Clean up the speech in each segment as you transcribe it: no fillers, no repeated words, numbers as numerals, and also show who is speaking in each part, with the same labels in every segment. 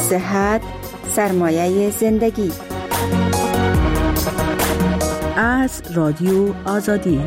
Speaker 1: صحت سرمایه زندگی.
Speaker 2: از رادیو آزادی.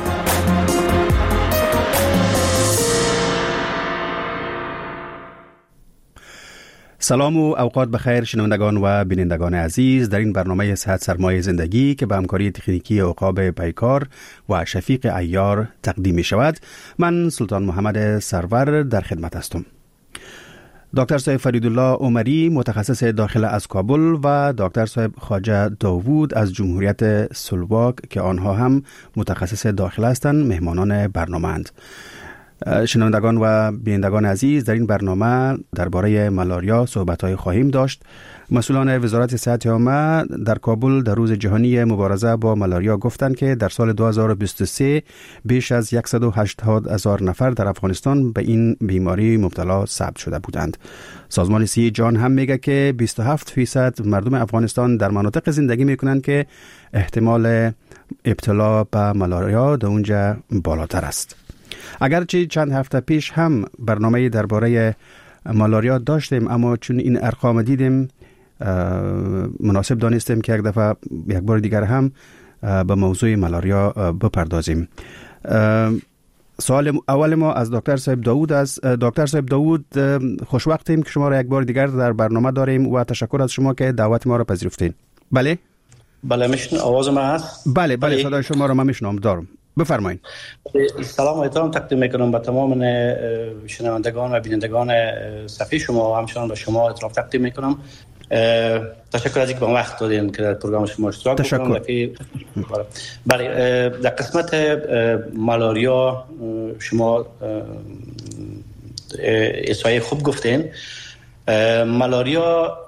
Speaker 3: سلام و اوقات بخیر شنوندگان و بینندگان عزیز، در این برنامه صحت سرمایه زندگی که به همکاری تکنیکی عقاب پیکار و شفیق عیار تقدیم می شود، من سلطان محمد سرور در خدمت هستم. دکتر صاحب فریدالله عمری متخصص داخله از کابل و دکتر صاحب خواجه داوود از جمهوریت سلواک که آنها هم متخصص داخله هستند مهمانان برنامه اند. شنوندگان و بینندگان عزیز، در این برنامه درباره مالاریا صحبت‌های خواهیم داشت. مسئولان وزارت صحت عامه در کابل در روز جهانی مبارزه با مالاریا گفتند که در سال 2023 بیش از 180,000 نفر در افغانستان به این بیماری مبتلا ثبت شده بودند. سازمان صحت جهان هم میگه که 27% مردم افغانستان در مناطق زندگی میکنند که احتمال ابتلا به مالاریا در اونجا بالاتر است. اگرچه چند هفته پیش هم برنامه درباره مالاریا داشتیم، اما چون این ارقام دیدیم مناسب دانستیم که یک بار دیگر هم به موضوع مالاریا بپردازیم. سوال اول ما از دکتر صاحب داوود است. دکتر صاحب داوود، خوشوقتیم که شما را یک بار دیگر در برنامه داریم و تشکر از شما که دعوت ما را پذیرفتین. بله
Speaker 4: میشنم آواز من هست؟
Speaker 3: بله صدای شما را من میشنم. دارم، بفرمایید.
Speaker 4: سلام و احترام تقدیم میکنم به تمام شنوندگان و بینندگان صفحه شما و همچنان به شما احترام تقدیم میکنم. تشکر از اینکه به وقت دادین که در پروگرام شما اشتراک بکنم. بله، در قسمت مالاریا شما احصایه خوب گفتین. مالاریا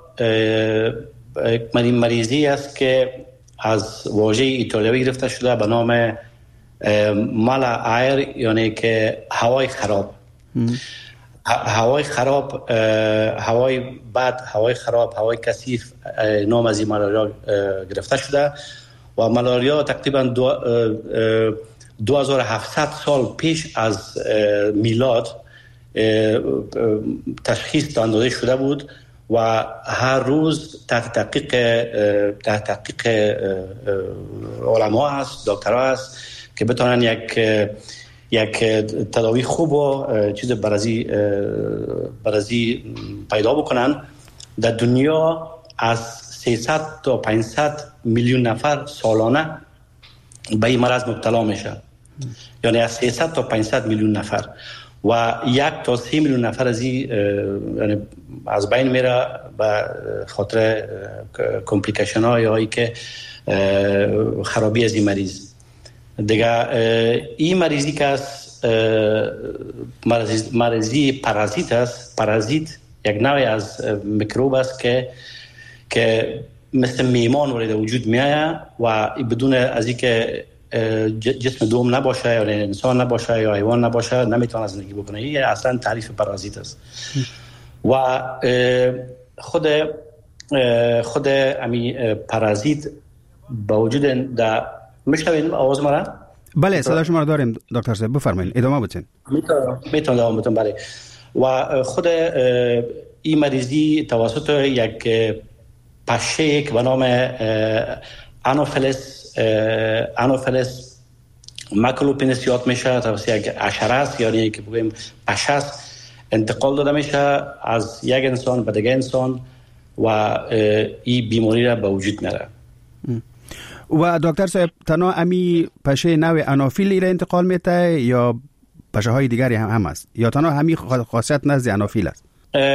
Speaker 4: مریضی است که از واژه ایتالیایی گرفته شده به نام مالا ایر، یعنی که هوای خراب. هوای خراب، هوای بد، هوای خراب، هوای کثیف نام از این مالاریا گرفته شده و مالاریا تقریبا 2700 سال پیش از میلاد تشخیص داده شده بود و هر روز تحت تحقیق علما هست، دکترها هست که بتونن یک تداوی خوب و چیز برازی پیدا بکنن. در دنیا از 300 تا 500 میلیون نفر سالانه به این مرض مبتلا میشه، یعنی از 300 تا 500 میلیون نفر و 1 تا 3 میلیون نفر یعنی از بین میره به خاطر کمپلیکیشن هایی که خرابی از این مریض. دیگه این مریضی که است مریضی پارازیت است. پارازیت یک نوعی از میکروب است که مثل میمان وارد وجود میآید و بدون از اینکه جسم دوم نباشه یا انسان نباشه یا حیوان نباشه نمیتونه زندگی بکنه. این اصلا تعریف پارازیت است. و خود امی پارازیت با وجود در میشنوید آواز ما را؟
Speaker 3: بله، صدا شما را داریم دکتر صاحب، بفرمایید، ادامه بدین.
Speaker 4: میتونم ادامه بدم. بله. و خود این مریضی توسط یک پشه که به نام آنوفیلس ماکولوپینس یاد میشه، توسط یک حشره است، یعنی که بگویم پشه است، انتقال داده میشه از یک انسان به دیگه انسان و این بیماری را به وجود میاره.
Speaker 3: و دکتر صاحب، تنها امی پشه نوع آنوفیلی را انتقال میده یا پشه های دیگری هم هست یا تنها همین خاصیت نزد آنوفیل است؟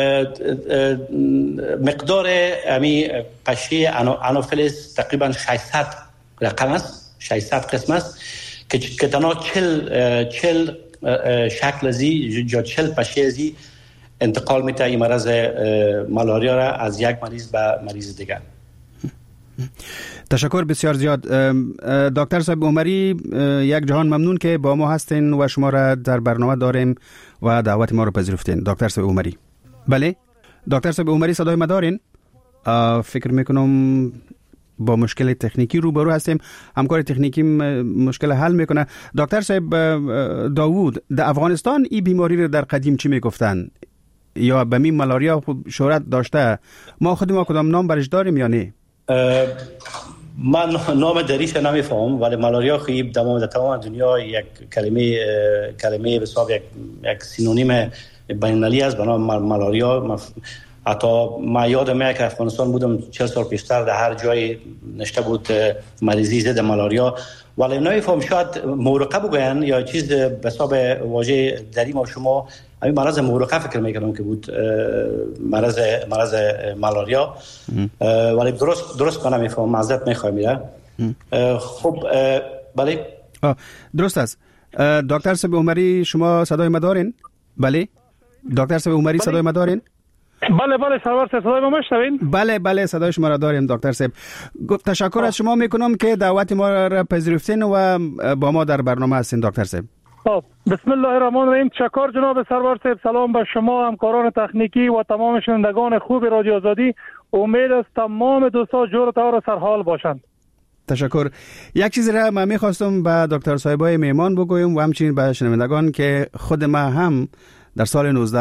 Speaker 4: مقدار امی پشه آنوفیلس تقریبا 600 رقم است، 600 قسم است که تنها 40 شکل ازی یا 40 پشه ازی انتقال میده این مرض مالاریا را از یک مریض به مریض دیگر.
Speaker 3: تشکر بسیار زیاد. دکتر صاحب عمری، یک جهان ممنون که با ما هستین و شما را در برنامه داریم و دعوت ما را پذیرفتین. دکتر صاحب عمری. بله دکتر صاحب عمری، صدای ما دارین؟ فکر میکنم با مشکل تکنیکی روبرو هستیم. همکار تکنیکی مشکل حل میکنه. دکتر صاحب داوود، در افغانستان این بیماری رو در قدیم چی میگفتن؟ یا به می مالاریا شهرت داشته، ما خود ما کدام نام برش داریم یا نه؟
Speaker 4: من نام دریش نمیفهم، ولی مالاریا خیلی در تمام دنیا یک کلمه به حساب یک سینونیم بین‌المللی است به نام مالاریا. حتی ما یادم میاد که افغانستان بودم 40 سال پیشتر در هر جای نشته بود مریضی ضد مالاریا، ولی نمیفهم شاید مورقه بگوین یا چیز به حساب واژه دری ما شما همین مرض مورقه فکر میکنم که بود مرض مالاریا، ولی درست کنم میفهم، معذرت میخوام میره. خب بله
Speaker 3: درست است. دکتر صاحب عمری شما صدای ما دارین؟ بله دکتر صاحب عمری صدای ما دارین؟
Speaker 5: بله سرور صاحب صدای ما میشنوین؟
Speaker 3: بله صدای شما را داریم دکتر صاحب. تشکر از شما میکنم که دعوت ما را پذیرفتین و با ما در برنامه هستین دکتر صاحب.
Speaker 5: بسم الله الرحمن الرحیم. تشکر جناب سرور صاحب. سلام به شما همکاران تکنیکی و تمام شنوندگان خوب رادیو آزادی. امید است تمام دوستان جور و طور سرحال باشند. تشکر.
Speaker 3: یک چیز را من میخواستم به دکتر صاحبای میمان بگویم و همچنین به شنوندگان که خود ما هم در سال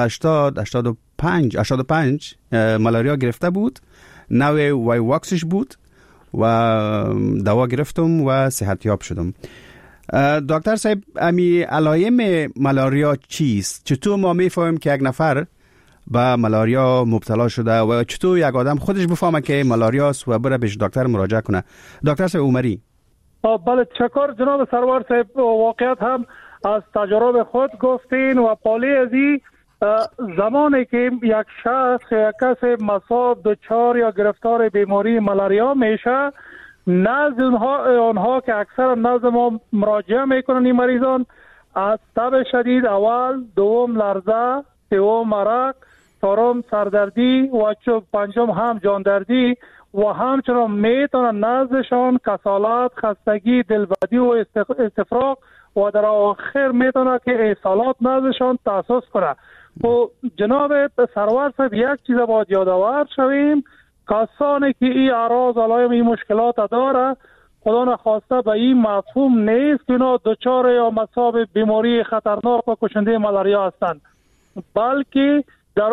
Speaker 3: 1985 مالاریا گرفته بود، نوع وای واکسش بود و دوا گرفتم و صحتیاب شدم. دکتر صاحب امی علائم مالاریا چیست؟ چطور ما میفهمیم که یک نفر به مالاریا مبتلا شده و چطور یک آدم خودش بفهمه که مالاریا است و بره پیش دکتر مراجعه کنه؟ دکتر صاحب عمری.
Speaker 5: بله تشکر جناب سرور صاحب. واقعیت هم از تجربه خود گفتین و پالی ازی زمانی که یک شخص یا کسی مصاب دچار یا گرفتار بیماری مالاریا میشه، نزد آنها که اکثر نزد ما مراجعه میکنن این مریضان، از تب شدید اول، دوم لرزه، سوم عرق، چهارم سردردی و پنجم هم جاندردی و همچنان میتونن نزدشان کسالت، خستگی، دلبدی و استفراغ و در آخر میتونه که احسالات نزدشان تاسیس کنه. و جناب سرور صاحب یک چیز باید یادآور شویم، کسانی که این اعراض علائم این مشکلات داره خدا نخواسته به این مفهوم نیست که اینا دچار یا مصاب بیماری خطرناک و کشنده مالاریا هستند، بلکه در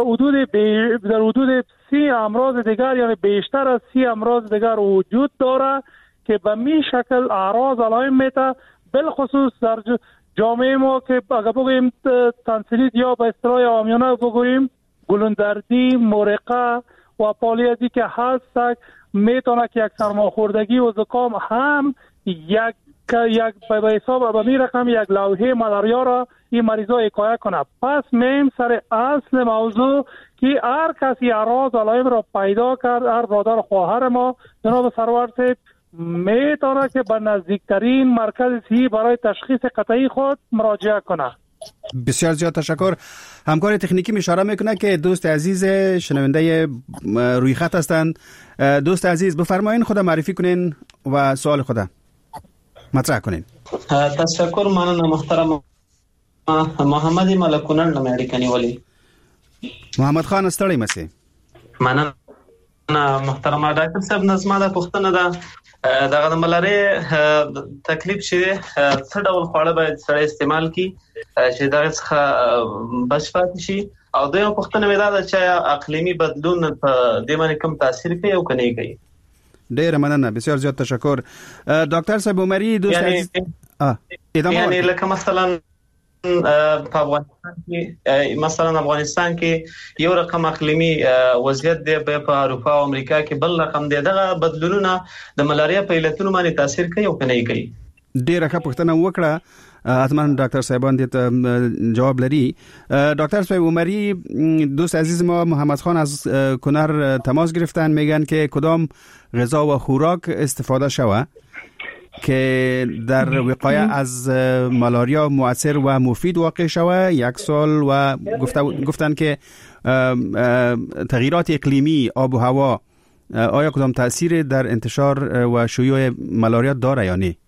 Speaker 5: حدود 30 امراض دیگر یعنی بیشتر از 30 امراض دیگر وجود داره که به می شکل اعراض علائم میته. بالخصوص در جامعه ما که اگر بگوییم تنسیلیت یا به اصطلاح عامیانه بگوییم گلوندردی، مرقه و پالیزی که هست، میتونه که یک سرماخوردگی و زکام هم یک به حساب به می رقم یک لوحه مالاریا را این مریضا حکایت کنه. پس میم سر اصل موضوع که هر کسی اعراض علائم را پیدا کرد، هر برادر خواهر ما جناب سرور صاحب میتونه که به نزدیکترین مرکز صحی برای تشخیص قطعی خود مراجعه کنه.
Speaker 3: بسیار زیاد تشکر. همکار تکنیکی اشاره میکنه که دوست عزیز شنونده روی خط هستند. دوست عزیز بفرمایین خود معرفی کنین و سوال خود مطرح کنین.
Speaker 6: تشکر. من محترم محمد ملکونن امریکایی ولی
Speaker 3: محمد خان استړی مسی.
Speaker 6: من محترم ډاکټر صاحب نظم دا پوښتنه ده دغه د ملاریا تکلیف چې څه ډول خواړه باید سره استعمال کی چې دا څخه بشپات شي، او د یو پوښتنه مې دا چې اقلیمی بدلون په دې باندې کوم تاثیر کوي او کني کوي.
Speaker 3: ډیر مننه، بسیار زیات تشکر. دکتر صاحب عمری دوست عزیز
Speaker 6: یعنی لکه مثلا په افغانستان کې یو رقم اقلیمی وضعیت دی، په اروپا او امریکا کې بل رقم دی. دغه بدلونونه د ملاریا په علتونو باندې تاثیر کوي او کني کوي؟
Speaker 3: ډیره ښه پوښتنه وکړه. حتما ډاکټر صاحبان دې جواب لري. ډاکټر صاحب عمری دوست عزیز ما محمد خان از کنر تماس گرفتن، میگن که کدام غذا و خوراک استفاده شوه که در وقایه از مالاریا مؤثر و مفید واقع شوه. 1 سال و گفتن که تغییرات اقلیمی، آب و هوا آیا کدام تأثیر در انتشار و شیوع مالاریا داره یا نه؟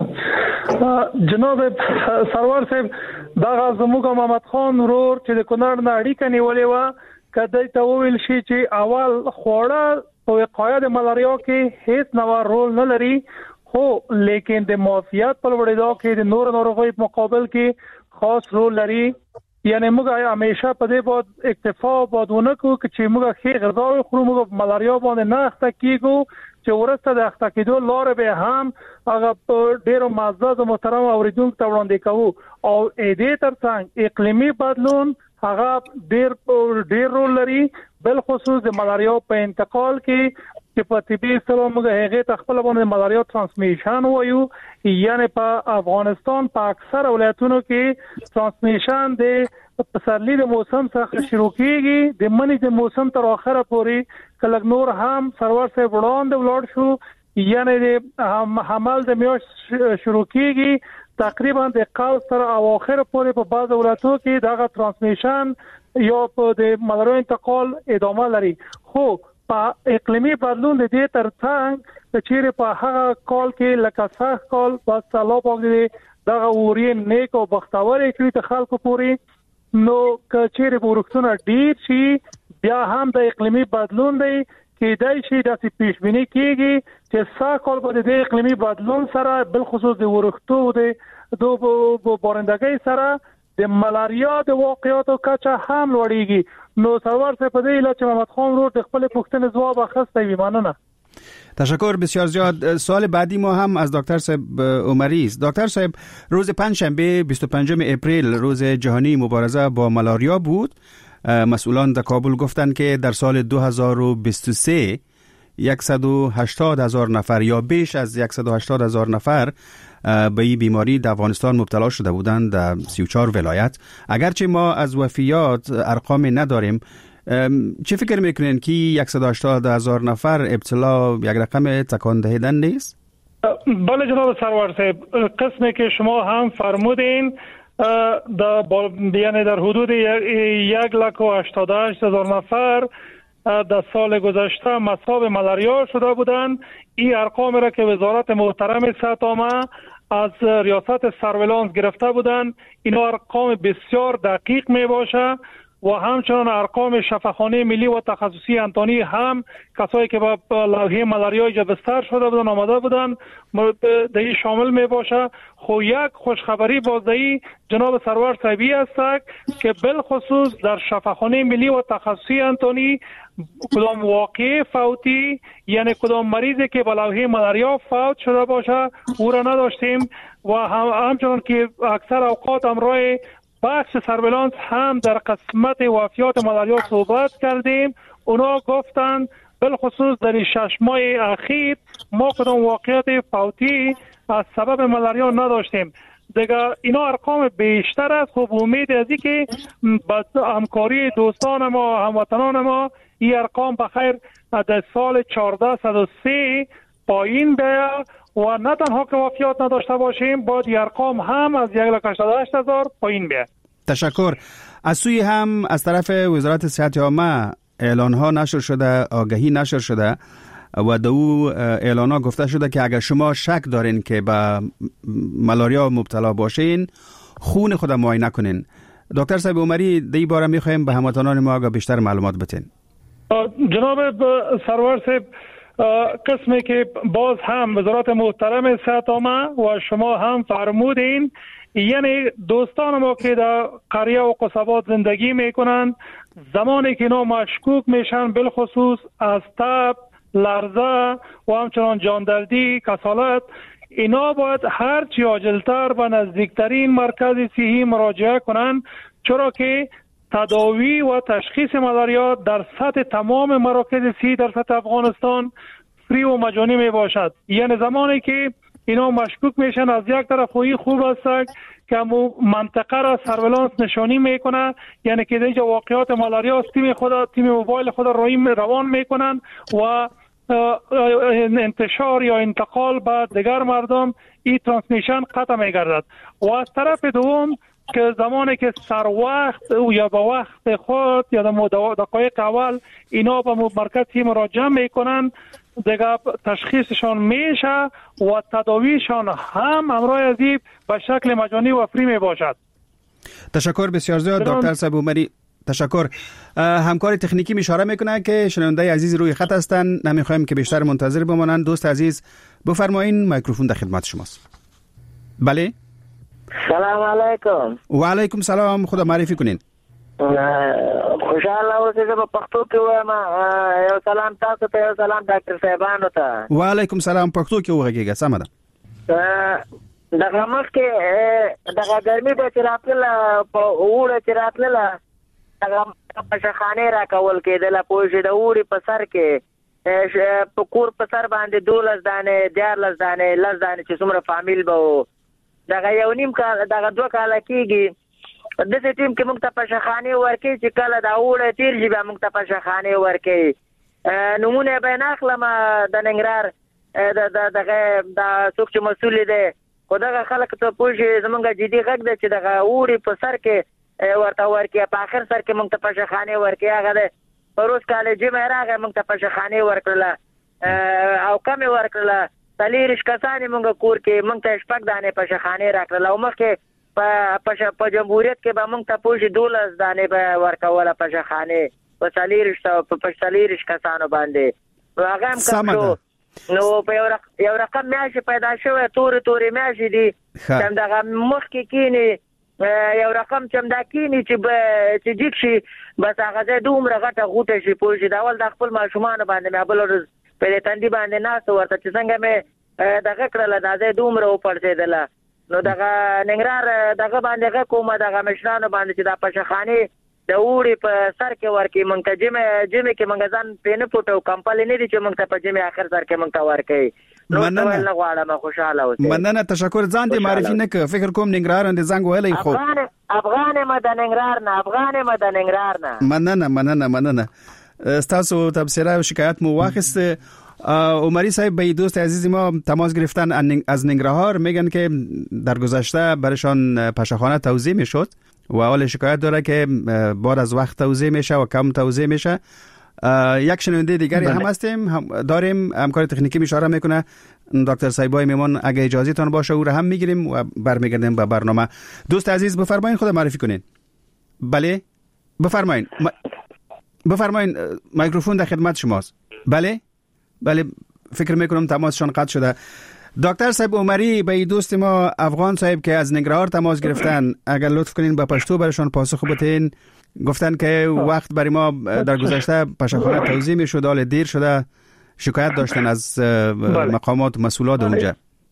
Speaker 5: جناب سرور صاحب دا زموږ محمد خان ورور چې د کونړ نه اړیکه نیولې و، کدی ته ویل شي چې اول خوړه په وقایه د مالاریا کې هیڅ نوع رول نه لري، خو لیکن د معافیت په لوړېدو کې د نور ناروغیو په مقابل کې خاص رول لري. یعنی موږ همیشه په دې باید اکتفا باندونه کو چې موږ ښه غذا خورو، موږ ملاریا باندې نه اخته کیږو چې ورسته د اخته کېدو لار به هم هغه ډیرو معزز محترم اوریدونکو ته وړاندې کوو. او دې ترڅنګ اقلیمي بدلون هغه ډیر رول لري، بل خصوص د ملاریا په انتقال کې چې په طبي اصطلاح موږ هغه تخپل باندې ملاریا ترانسمیشن وایو. یعنی په افغانستان په اکثر ولایتونو کې ترانسمیشن د پسرلی د موسم څخه شروع کیږي د منی د موسم تر اخره پورې، کله نور هم سرور صاحب وړاندې ولاړ شو. یعنی د حمل د میاشت شروع کیږي تقریبا د قال تر اواخر پورې په بعض ولایتونو کې دغه ترانسمیشن یا په د ملاریا انتقال ادامه لري. خو په اقلیمي بدلون د دې ترڅنګ چې په هغه کال کې لکه سخت کال په سالو باندې دغه اوري نیک او بختور کړي ته خلکو پورې، نو کچېره ورښتونه ډیر شي بیا هم د اقلیمي بدلون دی کېدای شي د پیشبینی کېږي چې سخت کال په دې اقلیمي بدلون سره بل خصوص د ورښتو د بارندګۍ سره د ملاریا د واقعاتو کچه هم لوړیږي. نو سرور څه په دې لچ محمد خان رو د خپل پوښتنې جواب اخیسته وي. ممنونه.
Speaker 3: تشکر بسیار زیاد. سوال بعدی ما هم از دکتر صاحب عمری است. دکتر صاحب، روز پنجشنبه 25 اپریل روز جهانی مبارزه با ملاریا بود. مسئولان در کابل گفتند که در سال 2023 180,000 نفر یا بیش از 180,000 نفر به این بیماری در افغانستان مبتلا شده بودند در 34 ولایت. اگرچه ما از وفیات ارقام نداریم، چه فکر میکنین که 180,000 نفر ابتلا یک رقم تکان دهنده نیست؟
Speaker 5: بله جناب سرور صاحب، قسمی که شما هم فرمودین یعنی در حدود 188,000 نفر در سال گذشته مصاب ملاریا شده بودند. این ارقام را که وزارت محترم صحت عامه از ریاست سرویلانس گرفته بودند، اینا ارقام بسیار دقیق می باشه و همچنان ارقام شفاخانه ملی و تخصصی انتانی هم کسایی که با لوحه ملاریا بستر شده بودن آمده بودن در این شامل می باشه. خو یک خوشخبری بازدهی جناب سرور صاحبی است که بالخصوص در شفاخانه ملی و تخصصی انتانی کدام واقع فوتی، یعنی کدام مریضی که با لوحه ملاریا فوت شده باشه او را نداشتیم و همچنان که اکثر اوقات امروز بخش سرویلانس هم در قسمت وفیات ملاریا صحبت کردیم. اونا گفتند بالخصوص در 6 ماه اخیر ما کدام واقعیت فوتی از سبب ملاریا نداشتیم. دیگه اینا ارقام بیشتر است. خب امید از این که با همکاری دوستان ما هموطنان ما این ارقام بخیر در سال 1403 پایین بیاد و نه تنها که وفیات نداشته باشیم، باید این ارقام هم از 188,000 پایین بیاد.
Speaker 3: تشکر. از سوی هم از طرف وزارت صحت عامه اعلان ها نشر شده، آگهی نشر شده و در او اعلان ها گفته شده که اگر شما شک دارین که به ملاریا مبتلا باشین، خون خود معاینه کنین. دکتر صاحب عمری، در این باره میخوایم به هموطنان ما بیشتر معلومات بتین.
Speaker 5: جناب سرور صاحب، قسمی که باز هم وزارت محترم صحت عامه و شما هم فرمودین، یعنی دوستان ما که در قریه و قصبات زندگی میکنن، زمانی که اینا مشکوک میشن بالخصوص از تب، لرزه و همچنان جاندردی، کسالت، اینا باید هر چی عاجلتر به نزدیکترین مرکز صحی مراجعه کنن، چرا که تداوی و تشخیص ملاریا در سطح تمام مراکز صحی در سطح افغانستان فری و مجانی می باشد. یعنی زمانی که اینا مشکوک میشن، از یک طرف خوب است که منطقه را سرویلانس نشانی میکنه، یعنی که اینجا واقعات ملاریا است، تیم موبایل خود روان میکنن و انتشار یا انتقال به دیگر مردم این ترانسمیشن قطع میگردد. و از طرف دوم که زمانی که سر وقت یا به وقت خود یا در دقایق اول اینا به مرکزی مراجعه میکنن، دیگه تشخیصشان میشه و تداویشان هم امروز ازی به شکل مجانی و فری می باشد.
Speaker 3: تشکر بسیار زیاد دکتر صاحب عمری. تشکر. همکار تکنیکی اشاره میکنه که شنونده عزیز روی خط هستن، نمیخوایم که بیشتر منتظر بمانند. دوست عزیز بفرمایین، میکروفون در خدمت شماست. بله
Speaker 7: سلام علیکم.
Speaker 3: و علیکم سلام. خدا معرفی کنین.
Speaker 7: خوشاله اوسئ. په پښتو کې وایم. یو سلام تاسو ته، یو سلام ډاکټر صاحبانو ته.
Speaker 3: و علیکم سلام. پښتو کې وغږیږه. سم ده.
Speaker 7: دغه مخکې دغه ګرمي به چې راتله په اوړه چې راتله دغه پشخانې راکول کېدله، پوه شئ، د اوړي په سر کې په کور په سر باندې 12 دانې 14 دانې 10 دانې چې څومره فامیل به و. دغه یو نیم کال دغه 2 کاله کېږي داسې ټیم کې موږ ته پشخانې ورکوي چې کله د اوړه تېر شي بیا موږ ته پشخانې ورکوي. نومونه به یې نه اخلم د ننګرهار دغه څوک چې مسؤل دی، خو دغه خلک ته پوه شي زمونږ جدي غږ دی چې دغه اوړي په سر کې ورته ورکوي، په آخر سر کې موږ ته پشخانې ورکوي. هغه دی په روز کال جمعه راغی موږ ته پشخانې ورکړله او کمې ورکړله. 40 کسان موږ کور کې موږ ته 6 دانې پشخانې راکړله او مخکې په جمهوریت کې به موږ ته پوه شي 12 دانې به ورکوله پشخانې په 40 کسانو باندې. هغه هم کم شو. نو په یو رقم میاشي پیدا شوی، تورې میاشي دي چې دغه مخکې کینی یو رقم چې دا کینی چې جګ شي بس هغه ځای دومره غټه غوټه شي، پوه شي. د اول د خپل ماشومان باندې مې بل ورځ په تندي باندې ناست ورته چې څنګه مې دغه کړله دا ځای دومره وپړسېدله. نو دغه ننګرهار دغه باندې غږ کومه دغه مشرانو باندې چې دا پشخانې د اوړي په سر کې ورکوي موږ ته جمعې کې موږ ځان پې نه پټو، کمپل نه دي چې موږ ته په جمعې آخر سر کې موږ ته ورکوي. مننه غواړم. خوشاله اوسئ. مننه.
Speaker 3: تشکر. ځان دې معرفي نه که فکر کوم ننګرهار اند زنګ ویلی خو
Speaker 7: افغان ما د ننګرهار نه.
Speaker 3: مننه. تاسو تبصره و شکایت مو واخست. عمری صاحب به دوست عزیز ما تماس گرفتن از ننگرهار، میگن که در گذشته برشان پشخانه توزیع میشد و حال شکایت داره که بعد از وقت توزیع میشه و کم توزیع میشه. یک شنونده دیگری هم هستیم داریم، همکار تکنیکی اشاره میکنه دکتر صایبای میمان، اگه اجازه تان باشه او را هم میگیریم و برمیگردیم به برنامه. دوست عزیز بفرمایید، خود معرفی کنین. بله بفرمایید. میکروفون در خدمت شماست. بله فکر میکنم تماسشان قطع شده. دکتر صاحب عمری به دوست ما افغان صاحب که از ننگرهار تماس گرفتن، اگر لطف کنین به پشتو برشان پاسخ بدین. گفتن که وقت برای ما در گذشته پشخانه توزیع میشد، حال دیر شده، شکایت داشتن از مقامات مسئولات اونجا.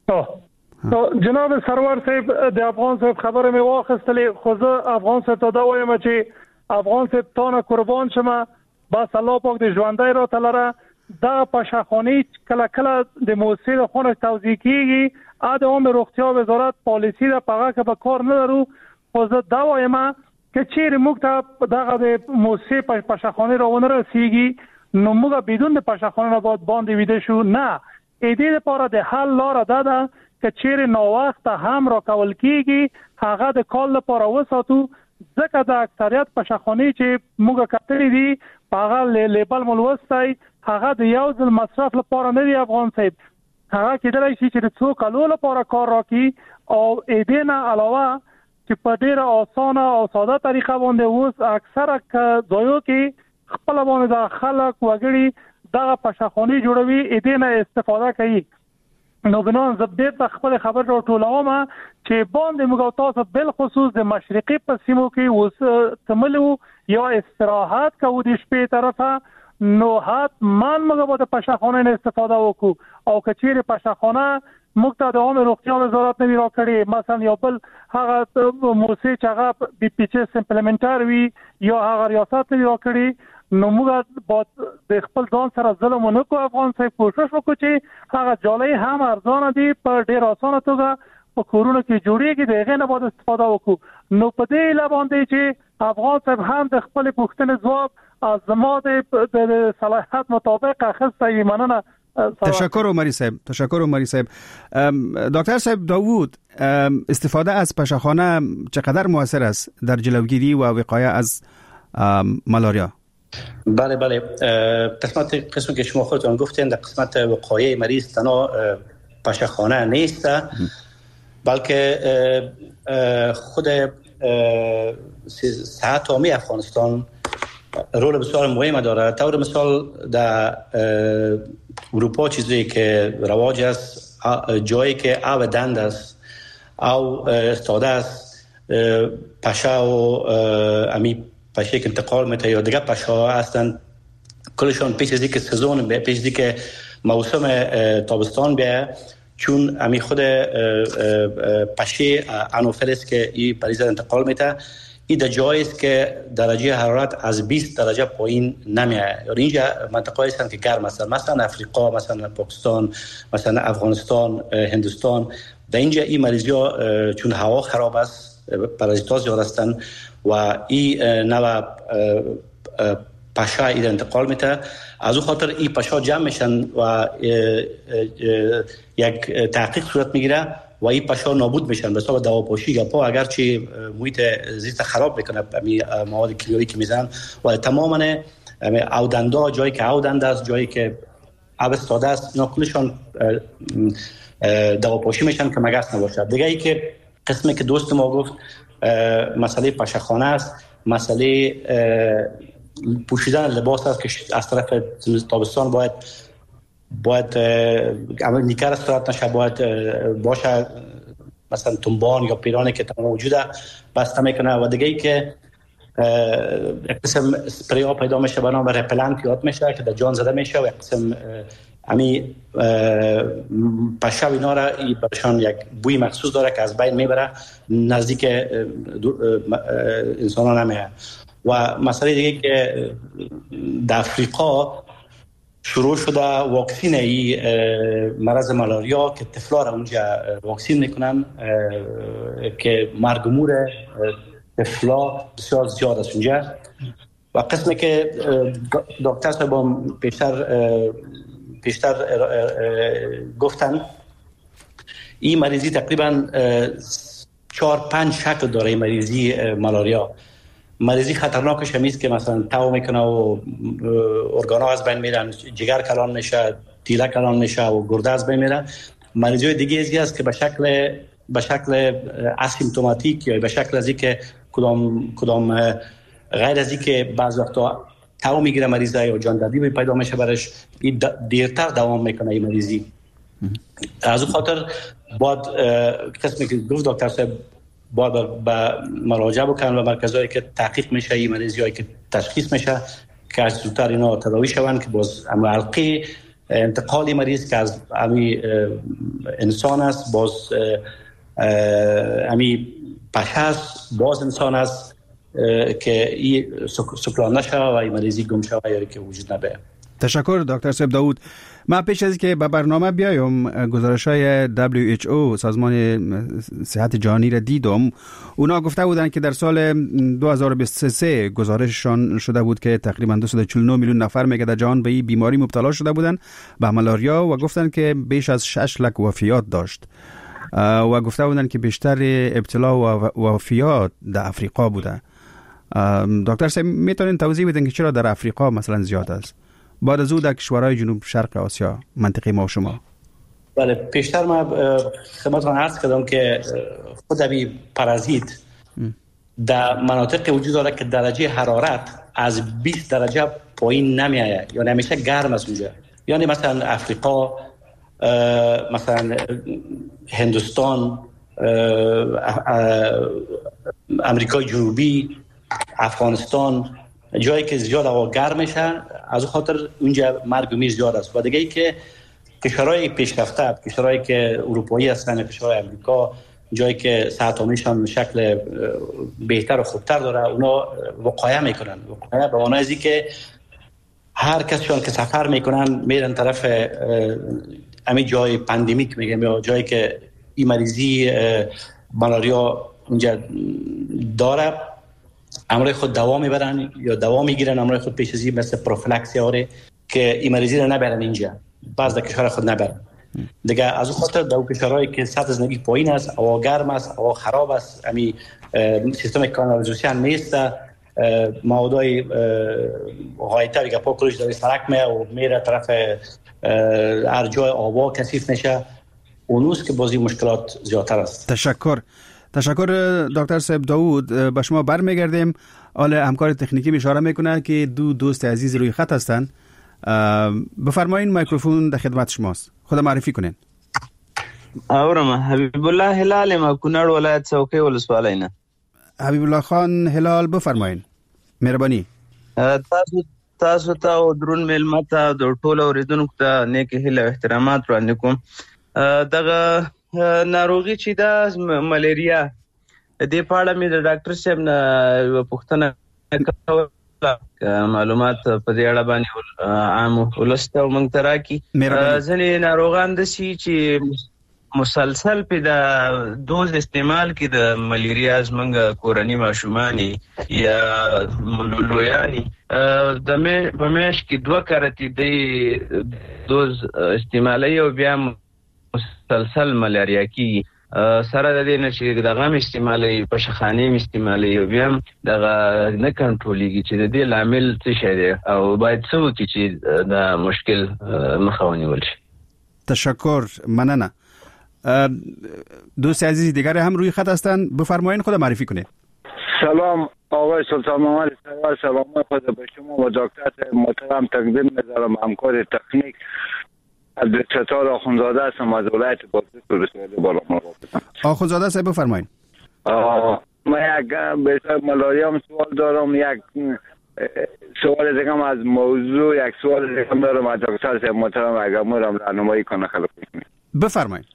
Speaker 5: جناب سرور صاحب د افغان صاحب خبره می واخستلی، خو زه افغان صاحب ته دا وایم چې افغان صاحب تانه قربان شمه، بس الله پاک د ژوندۍ را تلره. دا پشخانه کله د موسسې خونه توزیع کیږي، د عامه روغتیا وزارت پالیسی را پغه که به کار نه لرو. خو زه دا وایم که چیرې موږ ته دغه د موسسې پشخانه را ونه رسیږي نو موږ بدون د پشخانه نه باید باندې ویده شو. نه، دې لپاره د حل لاره دا ده که چیرې ناوخته هم را کول کیږي هغه د کال لپاره وساتو، ځکه د اکثریت پشخانه چې موږ کتلې دي هغه لیبل ملوستی، هغه د یو ځل مصرف لپاره نه دی افغان صاحب، هغه کېدلی شي چې د څو کالو لپاره کار راکړي. او دې نه علاوه چې په ډیره اسانه او ساده طریقه باندې اوس اکثره ځایو کې خپل باندې د خلک وګړي دغه پشخانه جوړوي، دې نه استفاده کوي. نو بنان زبدیر ته خپل خبر را ټولوم چې باندې موږ تاسو بل خصوص د مشرقي په سیمو کې اوس تملو یا استراحت کوو د شپې طرفه، نو حتما موږ به د پشخانه نه استفاده وکړو. او که چیرې پشخانه موږ ته د عامه روغتیا وزارت نه را کړی، مثلا یو بل هغه موسسې چې هغه بي پی ایچ اس امپلیمنټر وي یا هغه ریاست نه را کړی، نو موږ باید د خپل ځان سره ظلم نه کوو. افغان صاحب کوشش وکړو چې هغه جالۍ هم ارزانه دي په ډیر اسانه توګه په کورونو کې جوړیږي، دغه نه باید استفاده وکړو. نو په دې لباندې چې افغان صاحب هم د خپل پوښتنې ځواب از ما د صلاحیت مطابق اخیسته. مننه.
Speaker 3: تشکر عمری صاحب. دکتر صاحب داوود، استفاده از پشخانه چقدر موثر است در جلوگیری و وقایه از مالاریا؟
Speaker 4: بله قسمت که شما خودتون گفتین در قسمت وقایه مریض تنها پشخانه نیست، بلکه خود صحت عامه افغانستان رول بسیار مهم داره. طور مثال در اروپا چیزی که رواج است، جایی که آب دند است او استاده است پشه و امی پشه که انتقال میته یا دیگه پشه ها هستن، کلشان پیش از اینکه سزون به پیش از اینکه موسم تابستان بیه، چون امی خود پشه انوفیلس که این پریزه انتقال میته، این در جایی است که درجه حرارت از 20 درجه پایین نمیه. یعنی اینجا منطقه‌ای هستند که گرم هستند، مثلا افریقا، مثلا پاکستان، مثلا افغانستان، هندوستان. در اینجا این مریضی‌ها چون هوا خراب است، پارازیت‌ها زیاد هستند و این نوع پشه این انتقال میته. از اون خاطر این پشه جمع میشن و یک تحقیق صورت میگیره و این پشه نابود میشن به حساب دواپاشی گپا، اگرچه محیط زیست خراب میکنه مواد کیمیایی که میزنن و تماما اودنده، جایی که اودنده است، جایی که آب استاده است، اینا کلشان دواپاشی میشن که مگس نباشه. دیگه ای که قسمی که دوست ما گفت مسئله پشه‌خانه است، مسئله پوشیدن لباس است که از طرف تابستان باید عمل نیکر استراحت نشه، باید باشه مثلا تنبان یا پیرانی که تمام وجوده بسته میکنه. و دیگه ای که یک قسم اسپری ها پیدا میشه به نام رپلنت یاد میشه که در جان زده میشه و یک قسم امی پشه و اینا را برشان یک بوی مخصوص داره که از بین میبره، نزدیک انسان ها نمیه. و مسئله دیگه که در افریقا شروع شده واکسین ای مرض مالاریا که طفلا را اونجا واکسین میکنن که مرگ و مور طفلا بسیار زیاد است اونجا. و قسمی که دکتر صاحب پیشتر گفتن، این مریضی تقریبا 4-5 شکل داره. این مریضی مالاریا مریضی خطرناکش همیست که مثلا تاو میکنه و ارگانا از بین میرن، جگر کلان میشه، تیله کلان میشه و گرده از بین میره. مریضی دیگه ازی است که به شکل اسیمپتوماتیک یا به شکل ازی که کدام غیر ازی که بعض وقتا تاو میگیره مریضه یا جاندردی پیدا میشه برش، این دیرتر دوام میکنه این مریضی. از اون خاطر باید قسمی که گفت دکتر صاحب باید به مراجعه بکنن و مرکزهایی که تحقیق میشه این مریضی‌هایی که تشخیص میشه که از زودتر اینا تداوی شوند که باز حلقه انتقالی مریض که از انسان است باز پشه است باز انسان است که این سکران نشه و این مریضی گم شوه یا که وجود نبه.
Speaker 3: تشکر دکتر صاحب داود. ما پیش از که به برنامه بیایم گزارش‌های WHO سازمان صحت جهانی را دیدم. اونا گفته بودند که در سال 2023 گزارششان شده بود که تقریبا 249 میلیون نفر میگه در جهان به این بیماری مبتلا شده بودند به مالاریا و گفتند که بیش از 6 لک وفیات داشت و گفته بودند که بیشتر ابتلا و وفیات در افریقا بوده. دکتر صاحب میتونین توضیح بدین که چرا در افریقا مثلا زیاد است بعد از او در کشورهای جنوب شرق آسیا منطقه ما و شما؟
Speaker 4: بله، پیشتر ما خدمتتون عرض کردم که خود این پارازیت در مناطق وجود داره که درجه حرارت از 20 درجه پایین نمیآید، یعنی همیشه گرم است اونجا. یعنی مثلا افریقا، مثلا هندوستان، امریکای جنوبی، افغانستان، جایی که زیاد هوا گرم میشه، از اون خاطر اونجا مرگ و میر زیاد است. و دیگه ای که کشورهای پیشرفته، کشورهایی که اروپایی هستن، کشورهای امریکا، جایی که صحت عامه‌شان شکل بهتر و خوبتر داره، اونا وقایع میکنن. وقایع به معنای ازی که هر کسشان که سفر میکنن میرن طرف همین جای پاندمیک میگم یا جایی که این مریضی مالاریا اونجا داره، امروی خود دوا میبرن یا دوا میگیرن امروی خود پیش ازی مثل پروفیلاکسی آره که این مریضی رو نبرن اینجا، بعض در کشور خود نبرن دیگه. از اون خاطر در کشورهایی که سطح زندگی پایین است، هوا گرم است، هوا خراب است، همین سیستم کانالیزاسیون نیست، موادای غایطه دیگه پاکلش در سرک میه و میره طرف هر جای آوا کثیف میشه، اونوست که بازی مشکلات زیادتر است.
Speaker 3: تشکر دکتر صاحب داود. به شما برمیگردیم. حالا همکار تکنیکی اشاره میکنه که دو دوست عزیز روی خط هستن. بفرمایید، میکروفون در خدمت شماست. خود معرفی کنین.
Speaker 8: اورم حبیب الله هلال ما کونړ ولایت څوکۍ ولسوالۍ نه.
Speaker 3: حبیب الله خان هلال بفرمایئ. مهرباني.
Speaker 8: تاسو ته او درون ملمه ته د ټولو اوریدونکو ته نیک هیله او احترامات وړاندې کوم. دغه ناروغي چې دا ملیریا د په اړه مې د ډاکټر صاحب نه پوښتنه کوله، معلومات په دې اړه باندې عام ولسته او موږ ته راکړي. ځینې ناروغان داسې چې مسلسل په د دوز استعمال کې د ملیریا زمونږ کورني ماشومان یا لویان د په میاشت کې 2 کرتې د دوز استعمالي او بیا مسلسل ملیریا کې سره د دې نه چې دغه استعمالي په شخاني استعمالي او بیا دغه نه کنټرولېږي چې د دې لامل څه شی دی او باید څه وکړي چې دا مشکل مخه ونیول شي.
Speaker 3: تشکر، مننه. دوست عزیز دیگر هم روی خط هستند، بفرمایید خود معرفی کنید.
Speaker 9: سلام آقای سلطان محمد سروار، سلام خود به شما و دکتر محترم تقدیم می‌دارم. همکار تکنیک عبدالستار آخوندزاده هستم از ولایت بازی بالا مربوطم.
Speaker 3: آخوندزاده صاحب بفرمایید.
Speaker 9: من یک به ملاریا سوال دارم، یک سوال دیگه از موضوع، یک سوال دیگه دارم از دکتر صاحب محترم اگر میرم راهنمایی کنه خیلی خوب.
Speaker 3: بفرمایید.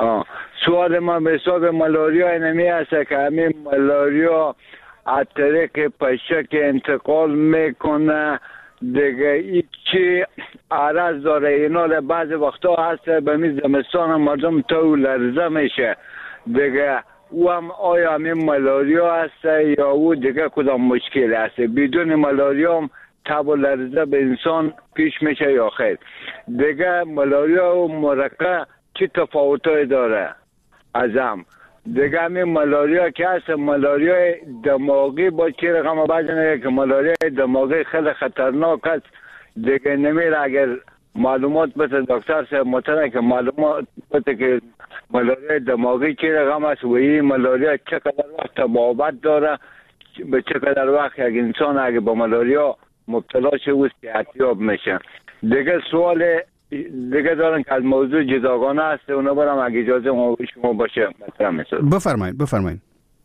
Speaker 9: سوال ما به حساب ملاریا اینمی است که همین ملاریا از طریق پشک انتقال میکنه دیگه، ایچی عرض داره اینا بعضی وقتا هست به می زمستان مردم تو لرزه میشه دیگه، او هم آیا همین ملاریا هست یا او دیگه کدام مشکل هست؟ بدون ملاریا هم تب و لرزه به انسان پیش میشه یا خیر؟ دیگه ملاریا و مرقه چی تفاوتایی داره از هم؟ دیگه همین ملاریا که هست ملاریا دماغی با چی رقم بعضی نگه که ملاریا دماغی خیلی خطرناک است دیگه، نمیره اگر معلومات بده دکتر صاحب محترم که معلومات بده که ملاریا دماغی چی رقم است و این ملاریا چقدر وقت تبابت داره، به چقدر وقت یک انسان اگر با ملاریا مبتلا شه و صحتیاب میشه. دیگه سوال دیگه دارن که از موضوع جداگانه است، اونو برام اگه اجازه شما باشه مطرح می‌سازم.
Speaker 3: بفرمایید.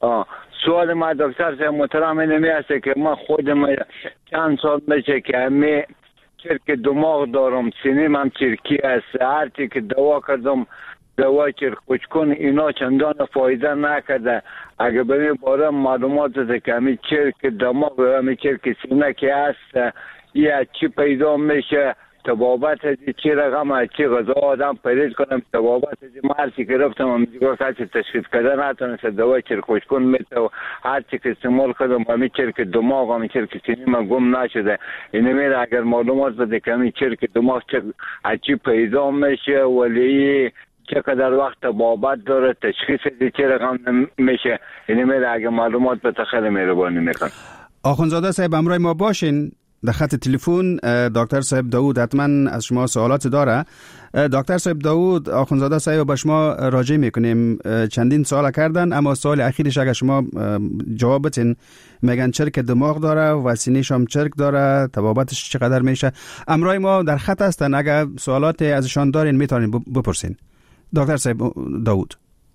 Speaker 9: سوال ما دکتر صاحب محترم اینمی است که من خودم چند سال میشه که همه چرک دماغ دارم، سینیم هم چرکی است، هر چی که دوا کردم دوا چرک کن اینا چندان فایده نکرده. اگه به می باره معلومات ده که همه چرک دماغ و همه چرک سینه که هست یه چی پیدا میشه، تبابت چی رقم چی غذا آدم پرهیز کنم، تبابت من چی که رفتم هم دیگه کسی تشخیص کرده نتونسته دوا چرک کن میته و هر چی که استعمال کردم همین چرک دماغ همین چرک سینی من گم نشده. اینه میره اگر معلومات بده که همین چرک دماغ چی پیدا میشه ولی چقدر وقت تبابت داره، تشخیص چی رقم میشه، اینه میره اگر معلومات بده خیلی مهربانی میکنم.
Speaker 3: آخوندزاده صاحب همراه ما باشین در خط تلفن. دکتر صاحب داوود حتما از شما سوالات داره. دکتر صاحب داوود، آخوندزاده صاحب با شما راجع میکنیم. چندین سوال کردن اما سوال اخیرش اگر شما جواب بدین، میگن چرک دماغ داره و سینه‌ش هم چرک داره، تبابتش چقدر میشه. همراه ما در خط هستن، اگر سوالات ازشان دارین میتونین بپرسین. دکتر صاحب داوود.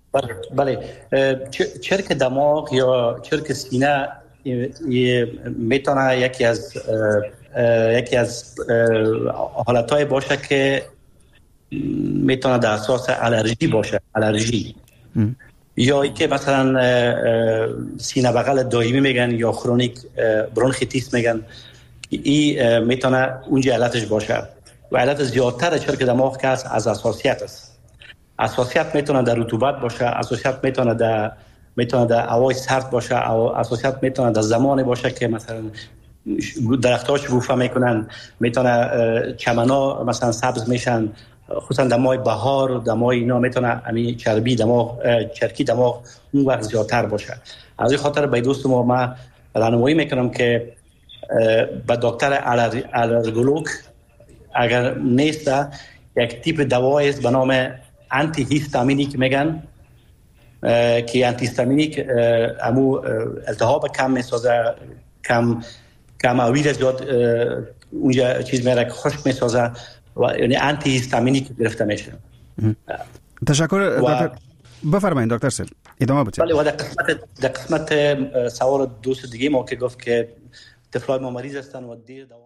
Speaker 4: بله، چرک دماغ یا چرک سینه میتونه یکی از حالتهای باشه که میتونه در اساس الرژی باشه، الرژی یا اینکه مثلا سینه بغل دائمی میگن یا کرونیک برونخیتیس میگن، این میتونه اونجا علتش باشه. و علت زیادتر چرک دماغ که از اساسیت است. اساسیت میتونه در رطوبت باشه، اساسیت میتونه در هوای سرد باشه، او اساسیت میتونه در زمان باشه که مثلا درخت‌ها شکوفه میکنن، میتونه چمن‌ها مثلا سبز میشن، خصوصا در ماه بهار، در ماه اینا میتونه همین چرکی دماغ اون وقت زیادتر باشه. از این خاطر به دوست ما راهنمایی میکنم که به دکتر الرژولوژ اگر نیست یک تیپ دوایی است به نام آنتی هیستامینیک میگن که آنتی هیستامینیک همو التهاب کم میسازه، کم ویروس زیاد اونجا چیز میره که خشک میسازه و یعنی آنتی هیستامینیک گرفته میشه.
Speaker 3: تشکر دکتر. بفرمایید دکتر صاحب ادامه بدید.
Speaker 4: بله، و در قسمت سوال دوست دیگه ما که گفت که طفلای ما مریض هستن و دیر دوام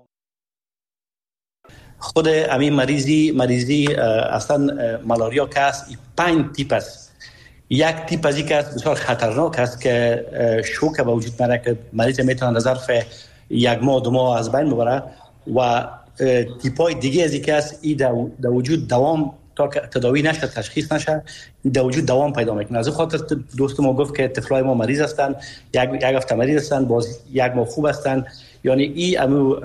Speaker 4: خود همین مریضی اصلا مالاریا که است 5 تیپ است. یک تیپ از این که بسیار خطرناک است که شوک به وجود میاره که مریض میتونه در ظرف 1 ماه 2 ماه از بین ببره و تیپای دیگه از این که است این در وجود دوام تا که تداوی نشه تشخیص نشه در وجود دوام پیدا میکنه. از خاطر دوست ما گفت که طفلای ما مریض هستن، یک هفته مریض هستن، باز 1 ماه خوب هستن، یعنی این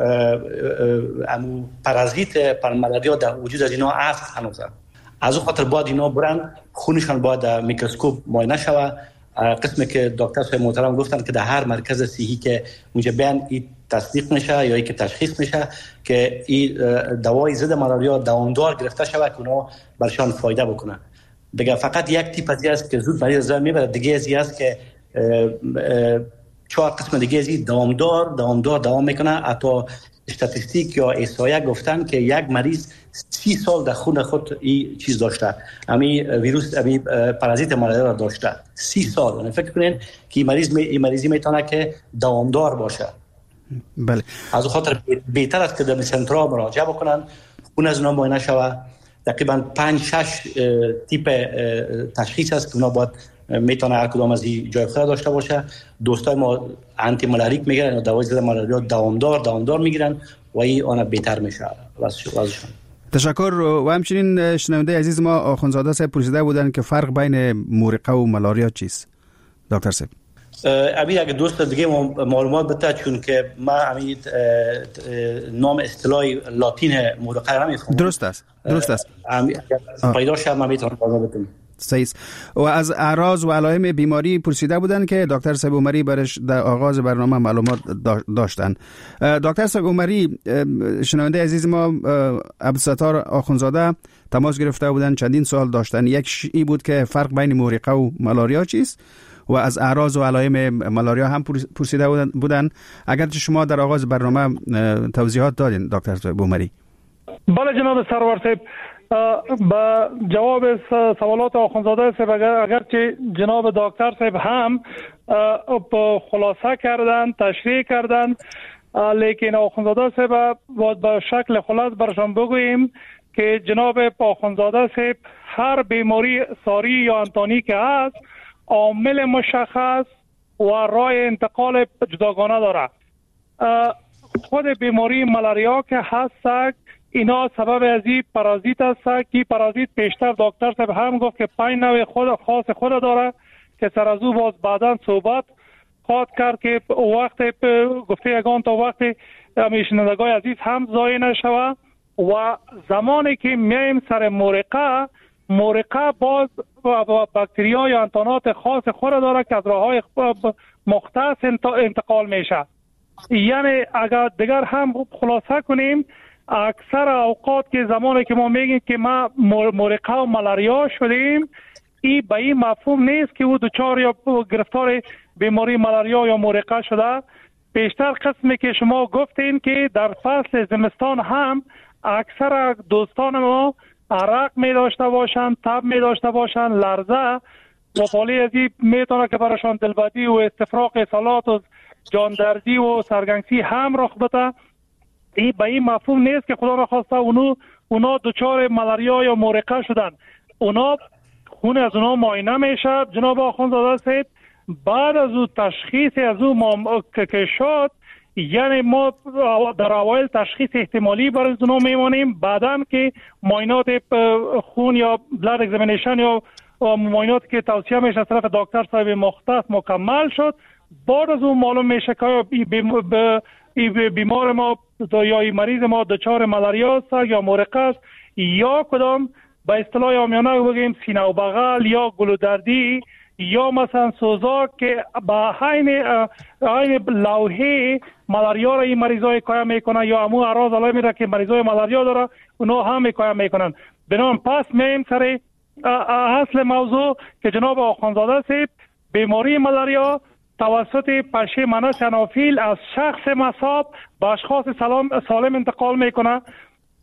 Speaker 4: امو پارازیت مالاریا در وجود از اینا هست هنوز. از خاطر باید اینا برن خونشان باید در میکروسکوپ معاینه شود. قسمی که دکتر صاحب محترم گفتن که در هر مرکز صحی که اونجا بیان این تصدیق میشه یا ای که تشخیص میشه که این دوای ضد مالاریا دوامدار گرفته شود که اونا برشان فایده بکنه. دیگه فقط یک تیپ از این است که زود مریض از میبره، دیگه از این است که 4 قسم دیگه از این دوامدار دوام میکنه. حتی استاتستیک یا احصایه گفتن که یک مریض 30 سال در خون خود این چیز داشته، همین ویروس، همین پارازیت مالاریا را داشته 30 سال. یعنی فکر کنین که این مریضی میتونه که دوامدار باشه.
Speaker 3: بله.
Speaker 4: از خاطر بهتر است که در سنترال مراجعه بکنن، خون از اونا معاینه شود. تقریبا 5-6 تیپ تشخیص است که اونا باید میتونه هر کدام از این جای خود داشته باشه. دوستای ما آنتی مالاریک میگیرن و دوای ضد مالاریا دوامدار میگیرن و این آن بهتر میشه وضعشون.
Speaker 3: تشکر. و همچنین شنونده عزیز ما آخوندزاده صاحب پرسیده بودن که فرق بین مورقه و مالاریا چیست دکتر صاحب؟
Speaker 4: ابی اگه دوست دیگه معلومات بده، چون که ما همین نام اصطلاحی لاتین مورقه را نمیفهمم.
Speaker 3: درست است
Speaker 4: پیدا شد ما میتونم بگم.
Speaker 3: صحیح. و از اعراض و علائم بیماری پرسیده بودن که دکتر صاحب عمری برش در آغاز برنامه معلومات داشتن. دکتر صاحب عمری، شنونده عزیز ما عبدالستار آخوندزاده تماس گرفته بودن، چندین سوال داشتن. یک ای بود که فرق بین مورقه و مالاریا چیست و از اعراض و علائم مالاریا هم پرسیده بودن. اگرچه شما در آغاز برنامه توضیحات دادین دکتر صاحب عمری.
Speaker 5: بله جناب سرور صاحب، با جواب سوالات آخوندزاده صاحب اگرچه جناب دکتر صاحب هم خلاصه کردن، تشریح کردن، لیکن آخوندزاده صاحب با شکل خلاص برشان بگوییم که جناب آخوندزاده صاحب هر بیماری ساری یا انتانی که هست عامل مشخص و راه انتقال جداگانه داره. خود بیماری مالاریا که هست اینا سبب از این پارازیت است که پارازیت پیشتر دکتر صاحب هم گفت که 5 نوع خاص خود داره که سر از او باز بعداً صحبت خواهد کرد که وقت گفته یگان تا وقت شنوندگان عزیز هم ضایع نشود. و زمانی که میایم سر مورقه باز باکتریا یا انتانات خاص خود داره که از راه‌های مختص انتقال میشه. یعنی اگر دیگر هم خلاصه کنیم، اکثر اوقات که زمانی که ما میگیم که ما مورقه و مالاریا شدیم، این به این مفهوم نیست که او دچار یا گرفتار بیماری مالاریا یا مورقه شده. بیشتر قسمی که شما گفتین که در فصل زمستان هم اکثر دوستان ما عرق می داشته باشند، تب می داشته باشند، لرزه و پالی ازی میتونه که براشان دلبدی و استفراغ اصالات و جاندردی و سرگنگسی هم رخ بده. این به این مفهوم نیست که خدا را خواسته اونا دچار مالاریا یا مورقه شدن. اونا خون از اونا معاینه میشه جناب آخوندزاده صاحب. بعد از اون تشخیص از اون که شد، یعنی ما در اوایل تشخیص احتمالی برای اونا میمانیم، بعداً که معاینات خون یا بلاد اگزامینیشن یا معاینات که توصیه میشه از طرف دکتر صاحب مختص مکمل شد، بعد از اون معلوم میشه که بیمار ما یا مریض ما دچار مالاریا است یا مورقه است یا کدام به اصطلاح عامیانه بگیم سینه و بغل یا گلودردی یا مثلا سوزاک که با عین لوحه مالاریا را این مریضای کایا میکنن یا امو اعراض علائمی را که مریضای مالاریا داره اونا هم کایا میکنن. بنابراین پس میایم سر اصل موضوع که جناب آخوندزاده صاحب بیماری مالاریا توسط پشه منس انافیل از شخص مصاب به اشخاص سالم انتقال میکنه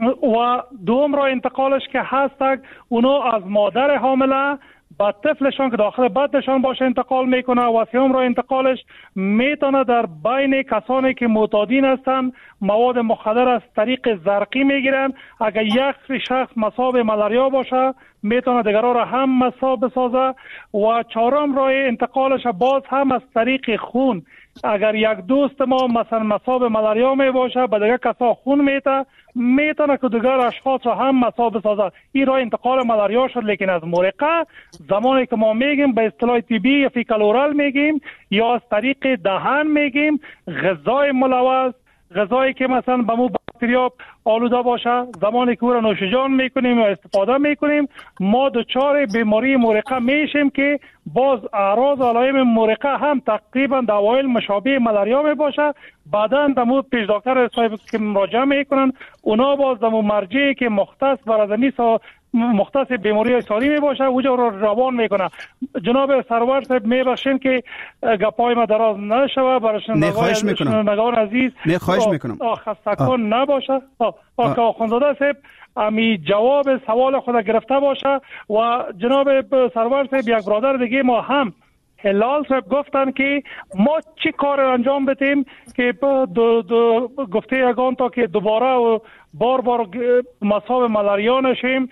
Speaker 5: و دوم راه انتقالش که هست اونا از مادر حامله با طفلشان که داخل بدنشان باشه انتقال میکنه و سوم راه انتقالش میتونه در بین کسانی که معتادین هستن مواد مخدر از طریق زرقی میگیرن. اگر یک شخص مصاب ملاریا باشه میتونه دیگران را هم مصاب بسازه. و چهارم راه انتقالش باز هم از طریق خون. اگر یک دوست ما مثلا مصاب ملاریا می باشه به دیگر کسا خون میتونه که دیگر اشخاص را هم مصاب بسازه. این راه انتقال ملاریا شد. لیکن از مرقه زمانی که ما میگیم به اصطلاح طبی یا فیکال اورال میگیم یا از طریق دهن میگیم غذای ملوث، غذایی که مثلا به مو باکتریا آلوده باشه، زمانی که او را نوشجان میکنیم یا استفاده میکنیم ما دچار بیماری مرقه میشیم که باز اعراض علائم مرقه هم تقریبا در اوایل مشابه ملاریا می باشه. بعدا دمو پیش دکتر صاحب که مراجعه میکنن اونا باز دمو مرجعی که مختص برادمی مختص بیماری ساری می باشه اوجا رو روان میکنه. جناب سرور صاحب میبخشین که گپای ما دراز نشوه برای شنوندگان عزیز.
Speaker 3: خواهش میکنم
Speaker 5: خستکن نباشه. که آخوندزاده صاحب امی جواب سوال خود گرفته باشه. و جناب سرور صاحب یک برادر دیگه ما هم هلال صاحب گفتن که ما چی کار انجام بدیم که گفته یگان تا که دوباره و بار مصاب ملاریا نشیم.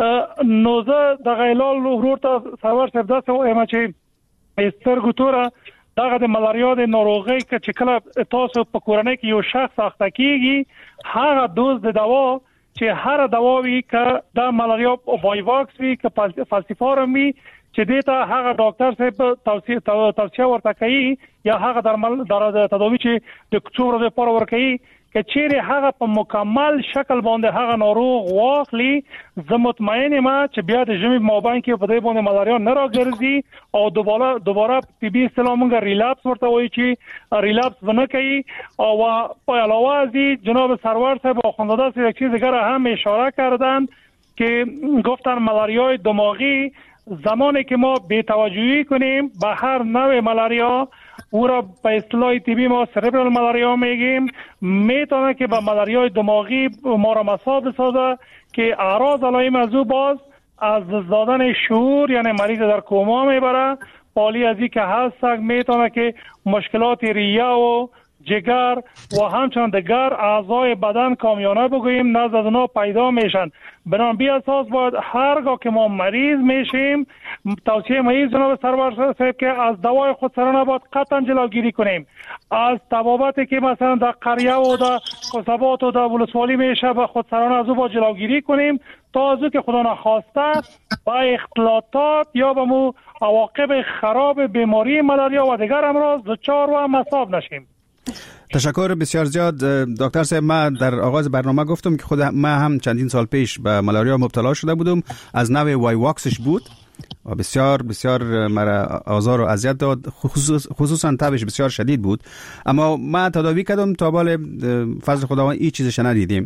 Speaker 5: نوزه دقیقه هلال ورور تا سرور صاحب دست و ایمه چه استرگو توره دقیقه ملاریا ده ناروغی که چکل تاسو پا کورنه که یو شخص اختکیگی هر دوز ده دوا چه هر دواوی که ده ملاریا وایواکس وی که فلسفارم وی چه دیتا هر دکتر صاحب توصیه ورتکایی یا هر در تداوی چه دکتور ده پار ورکایی که چیری هغه په مکمل شکل باندې هغه ناروغ واخلي زه مطمئن ما چې بیا د ژمي مابین کې په دې باندې ملاریا نه راګرځي او دوباره طبي اصطلاح مونږ ریلاپس ورته وایي چې ریلاپس ونه کوي. او په علاوه از جناب سرور صاحب آخوندزاده صاحب یک چیز دیگر هم اشاره کردند که گفتن ملاریای دماغی زمانی که ما بی‌توجهی کنیم به هر نوع ملاریا او را به اصطلاح طبی ما سربرال ملاریا میگیم میتونه که به ملاریای دماغی ما را مصاب بسازه که اعراض علائم از او باز از دادن شعور یعنی مریض در کوما میبره. پالی از این که هست میتونه که مشکلات ریه و جگر و همچنان دیگر اعضای بدن کامیانه بگوییم نزد از اونا پیدا میشن. بنابراین بی اساس باید هرگاه که ما مریض میشیم توصیه مریض جناب سرور صاحب که از دوای خودسرانه باید قطعا جلوگیری کنیم. از تبابتی که مثلا در قریه و در قصبات و در ولسوالی میشه به خودسرانه از او باید جلوگیری کنیم تا از او که خدا نخواسته با اختلاطات یا به مو عواقب خراب بیماری ملاریا و دیگر امراض دچار و مصاب نشیم.
Speaker 3: تشکر بسیار زیاد دکتر صاحب. من در آغاز برنامه گفتم که خود من هم چندین سال پیش به ملاریا مبتلا شده بودم. از نوع وایواکسش بود و بسیار مرا آزار و اذیت داد، خصوصا تبش بسیار شدید بود. اما من تداوی کردم تا بال فضل خداوند این چیزش ندیدیم.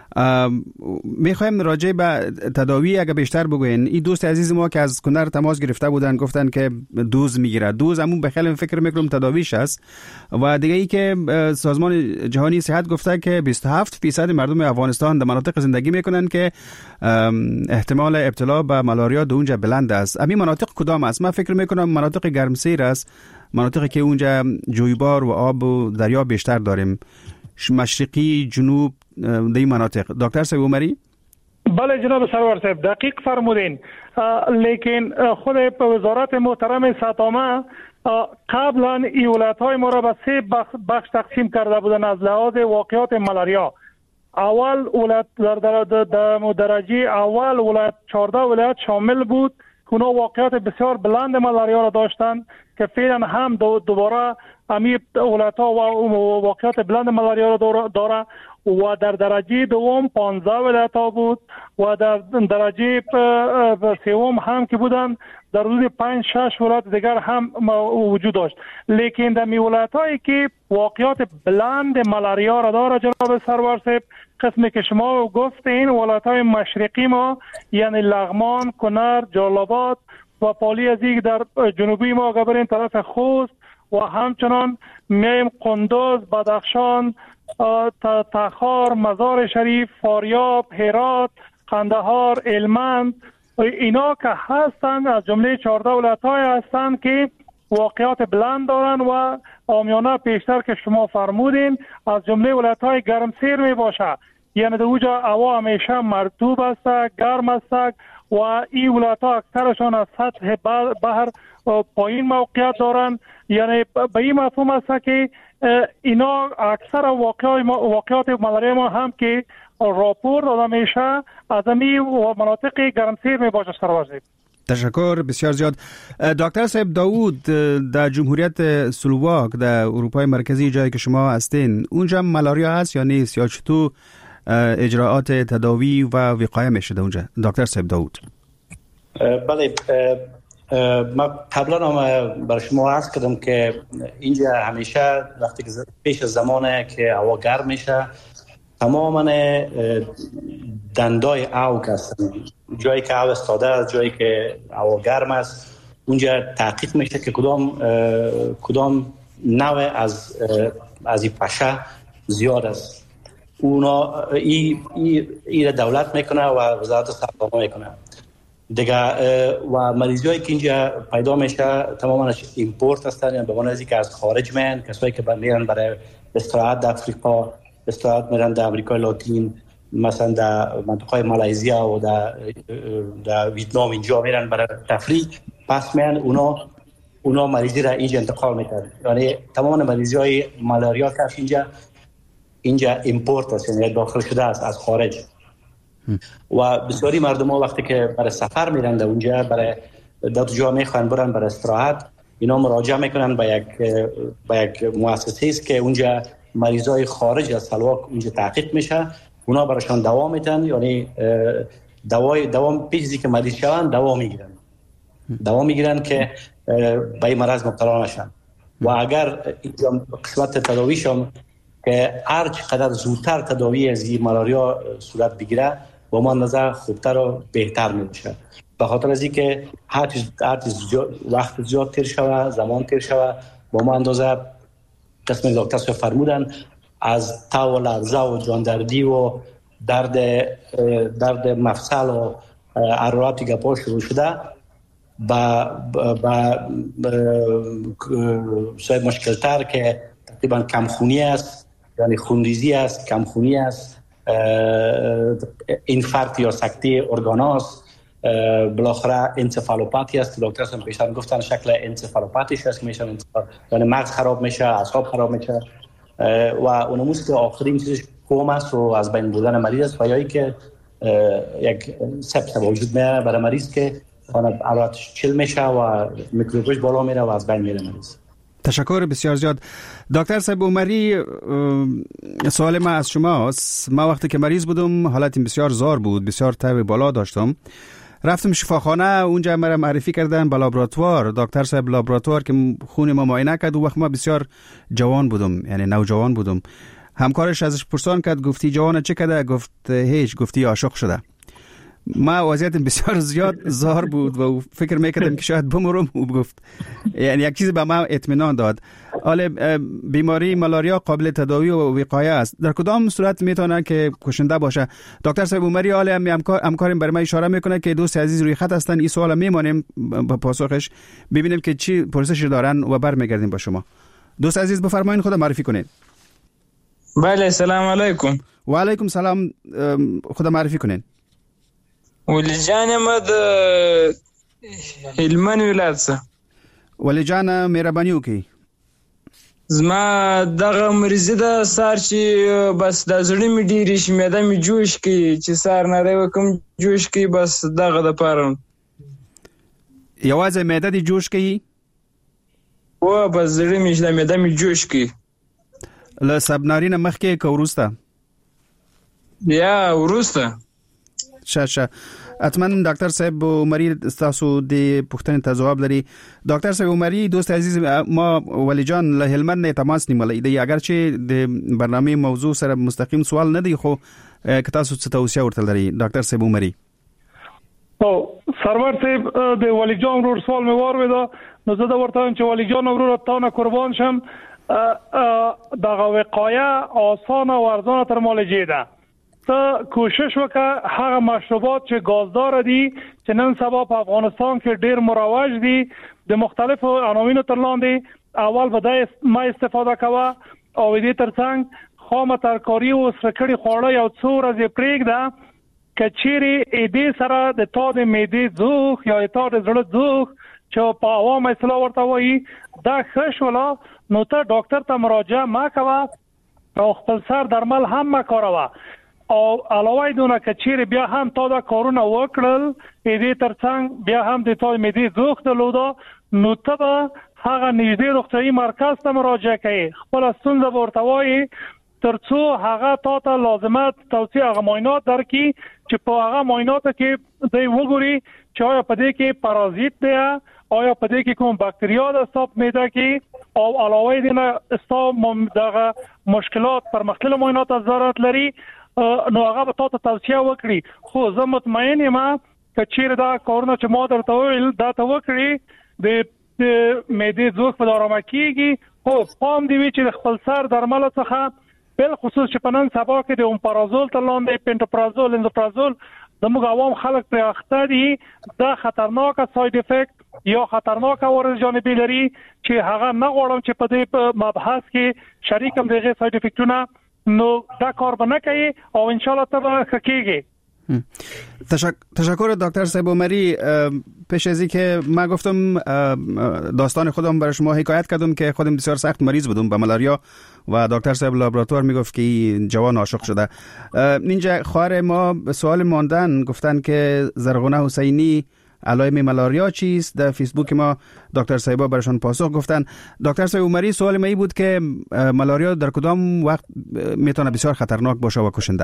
Speaker 3: میخوایم راجع به تداوی اگه بیشتر بگوین. این دوست عزیز ما که از کنر تماس گرفته بودن گفتن که دوز میگیره. دوز همون به خیلی فکر میکنم تداویش است. و دیگه ای که سازمان جهانی صحت گفته که 27% مردم افغانستان در مناطق زندگی میکنن که احتمال ابتلا به ملاریا در اونجا بلند است. همین مناطق کدام است؟ من فکر میکنم مناطق گرمسیر است، مناطقی که اونجا جویبار و آب و دریا بیشتر داریم، مشرقی جنوب دی مناطق. دکتر صاحب عمری؟
Speaker 5: بله جناب سرور صاحب دقیق فرمودین. لیکن خود وزارت محترم صحت عامه قبلا ایالت‌های ما را به 3 بخش تقسیم کرده بودن از لحاظ واقعات ملاریا. اول ولایت در درجه اول ولایت 14 ولایت شامل بود که اونا واقعات بسیار بلند ملاریا را داشتند که فعلا هم دوباره امی ولایت‌ها و واقعات بلند ملاریا را داره. و در درجه دوم 15 ولایت‌ها بود و در درجه سوم هم که بودن در حدود 5-6 ولایت دیگر هم وجود داشت. لیکن در ولایت‌هایی که واقعات بلند ملاریا را داره جناب سرور صاحب قسمی که شما گفتین ولایت‌های مشرقی ما یعنی لغمان، کنر، جلال‌آباد و پالی ازیگ در جنوبی ما گبرین طرف خوست و همچنان میایم قندوز، بدخشان، تخار، مزار شریف، فاریاب، هرات، قندهار، هلمند، اینا که هستند از جمله 14 ولایت‌های هستند که واقعات بلند دارن و عامیانه پیشتر که شما فرمودین از جمله ولایت‌های گرمسیر می باشه. یعنی در اونجا هوا همیشه مرطوب است، گرم است و این ولایت‌ها اکثرشان از سطح بحر پایین موقعیت دارن. یعنی به این مفهوم است که اینا اکثر واقعات ملاریا ما هم که راپور داده میشه از همین مناطق گرمسیر می باشه. سرورزی
Speaker 3: تشکر بسیار زیاد. دکتر صاحب داوود، در جمهوریت سلوواک در اروپای مرکزی جایی که شما هستین اونجا ملاریا هست یا نیست، یا چطور اجراعات تداوی و وقایه میشه در اونجا؟ دکتر صاحب داوود.
Speaker 4: بله، ما قبلا هم برای شما عرض کردم که اینجا همیشه وقتی که پیش از زمانه که هوا گرم میشه تماما دندای آو هستن، جایی که آو استاده، جایی که هوا گرم است اونجا تحقیق میشه که کدام نوع از این پشه زیاد است. اونا این دولت میکنه و وزارت صحت میکنه دیگه. و مریضایی که اینجا پیدا میشه تماماش ایمپورت هستن، یعنی به معنی از اینکه از خارج میان، کسایی که میرن برای استراحت در افریقا، استراحت میرن در امریکای لاتین، مثلا در منطقه مالزیا و در ویتنام اینجا میرن برای تفریح، پس میان اونا مریضی را اینجا انتقال میکنن. یعنی تمام مریضای مالاریا که اینجا ایمپورت است، یعنی داخل شده است از خارج. و بسیاری مردم ها وقتی که برای سفر میرن در اونجا، برای دو جا میخوان برن برای استراحت، اینا مراجعه میکنن به یک مؤسسه است که اونجا مریضای خارج از سلواک اونجا تحقیق میشه، اونا براشان دوا میدن. یعنی دوا پیشی که مریض شوند دوا میگیرن که به این مرض مبتلا نشن. و اگر قسمت تداویشون که هر چقدر زودتر تداوی از این ملاریا صورت بگیره با ما نظر خوبتر و بهتر میشه. به خاطر از اینکه هر چیز وقت زیاد تیر شوه، زمان تیر شوه، با ما اندازه قسم دکتر فرمودن از تاو و لرزه و جاندردی و درد مفصل و حرارت گپا شروع شده با صاحب مشکل تر که تقریبا کمخونی است، یعنی خونریزی است، کمخونی است، اینفارکت یا سکته ارگاناست، بالاخره انسفالوپاتی است. دکتر هم پیشتر گفتن شکل انسفالوپاتیش است که میشه، یعنی مغز خراب میشه، اعصاب خراب میشه و اونموست که آخرین چیزش کوم است و از بین بودن مریض است و یا که یک سپس وجود میاره برای مریض که حالتش چل میشه و میکروبش بالا میره و از بین میره مریض.
Speaker 3: تشکر بسیار زیاد. دکتر صاحب عمری، سوال ما از شما، ما وقتی که مریض بودم حالتم بسیار زار بود، بسیار تب بالا داشتم، رفتم شفاخانه، اونجا مرا معرفی کردن به لابراتوار. دکتر صاحب لابراتوار که خون ما معاینه کرد و وقت ما بسیار جوان بودم، یعنی نوجوان بودم. همکارش ازش پرسان کرد، گفتی جوان چه کرده؟ گفت هیچ. گفتی عاشق شده. ما وضعیتم بسیار زیاد زار بود و فکر میکردم که شاید بمرم و گفت، یعنی یک چیز به ما اطمینان داد. حالا بیماری ملاریا قابل تداوی و وقایه است، در کدام صورت میتونه که کشنده باشه؟ دکتر صاحب عمری حالا همکارم برای من اشاره میکنه که دوست عزیز روی خط هستن، این سوال میمانیم با پاسخش، ببینیم که چی پرسشی دارن و برمیگردیم با شما. دوست عزیز بفرمایید، خود معرفی کنید.
Speaker 10: بله، سلام علیکم.
Speaker 3: و علیکم سلام، خود معرفی کنید.
Speaker 10: ولی جان ما د هلمند ولایت څخه.
Speaker 3: ولی جان مهرباني وکي.
Speaker 10: زما دغه مریض د سار چې بس د زړه می ډیری شمیده می جوش کی چې سار نه دی وکم جوش کی، بس دغه د پاره
Speaker 3: یوازې معده دی جوش کی
Speaker 10: و بس زړه می شمیده می جوش کی.
Speaker 3: له سبنارینه مخ کې کوروسته
Speaker 10: یا ورسته
Speaker 3: شاشه. اتمن دکتر صاحب عمری تاسو د پښتنې ته جواب لري. دکتر صاحب عمری، دوست عزیز ما ولی جان له هلمند نه تماس نیولې دی، اگر چې د برنامه موضوع سره مستقیم سوال نه دی، خو که تاسو څه توصیه ورته لري دکتر صاحب عمری؟
Speaker 5: او سرور صاحب د ولی جان ورور سوال مې واروي دا، نو زه دا ورته چې ولی جان ورور ته نه قربان شم. دغه وقایه آسان او ارزانه تر معالجه ده. ته کوشش وکړه هغه مشروبات چې گازدار دي چې نن سبا په افغانستان کې ډیر مروج دي د مختلفو عناوینو تر لاندې اول به د ما استفاده کوه او دې ترڅنګ خامه ترکاری او سکړی خوړه یو څو ورځې پرېږده کچيري دې سره د تا د معدې ځوخ یا تا د زړه ځوخ چې په عوامو اصطلاح ورته وایي دا ښه شوله نو ته ډاکټر ته مراجعه ما کوه او خپل سر درمل هم ما کاروه او علاوه دونه کچيري بیا هم تا دا کارونه وکړل دې ترڅنګ بیا هم د تا معدې ځوخ درلوده نو ته به هغه نږدې روغتیايي مرکز ته مراجعه کوي خپل ستونزه ورته وایي ترڅو هغه تاسو لازمات توصیه هغه معاینات درکې چې په هغه معایناتو کې دوی وګوري چې آیا په دې کې پارازیت دی آیا په دې کې کوم باکتریا ده ستاسو معده کې او علاوه دې نه ستاسو دغه مشکلات پر مختلف معاینات ضرورت لري نو هغه به تاسو توصیه وکړي خو زه مطمئن یم چې چیرې دا کارونه چې ما درته ویل دا ته وکړي د معدې ځوخ په آرامه کیږي خو پام دی چې د خپل سر درمل څخه بل خصوص چې په نن سبا کې د اومپرازول تر لاندې پنټوپرازول اندوپرازول د موږ عوام خلک پر اخته دي دا خطرناک ساید افیکټ یا خطرناک عوارض جانبي لري چې هغه نه غواړم چې په دې مبحث کې شریکم دغه ساید افیکټونه نو دا کار به نه کوي او ان شاء الله ته حقیقی.
Speaker 3: تشکر دکتر صاحب عمری. پیش از اینکه من گفتم داستان خودم برای شما حکایت کردم که خودم بسیار سخت مریض بودم به ملاریا و دکتر صاحب لابراتوار میگفت که جوان عاشق شده. اینجا خواهر ما سوال ماندن گفتن که زرغونه حسینی علائم ملاریا چیست؟ در فیسبوک ما دکتر صاحبا برشان پاسخ گفتن. دکتر صاحب عمری سوال ما این بود که ملاریا در کدام وقت میتونه بسیار خطرناک باشه و کشنده؟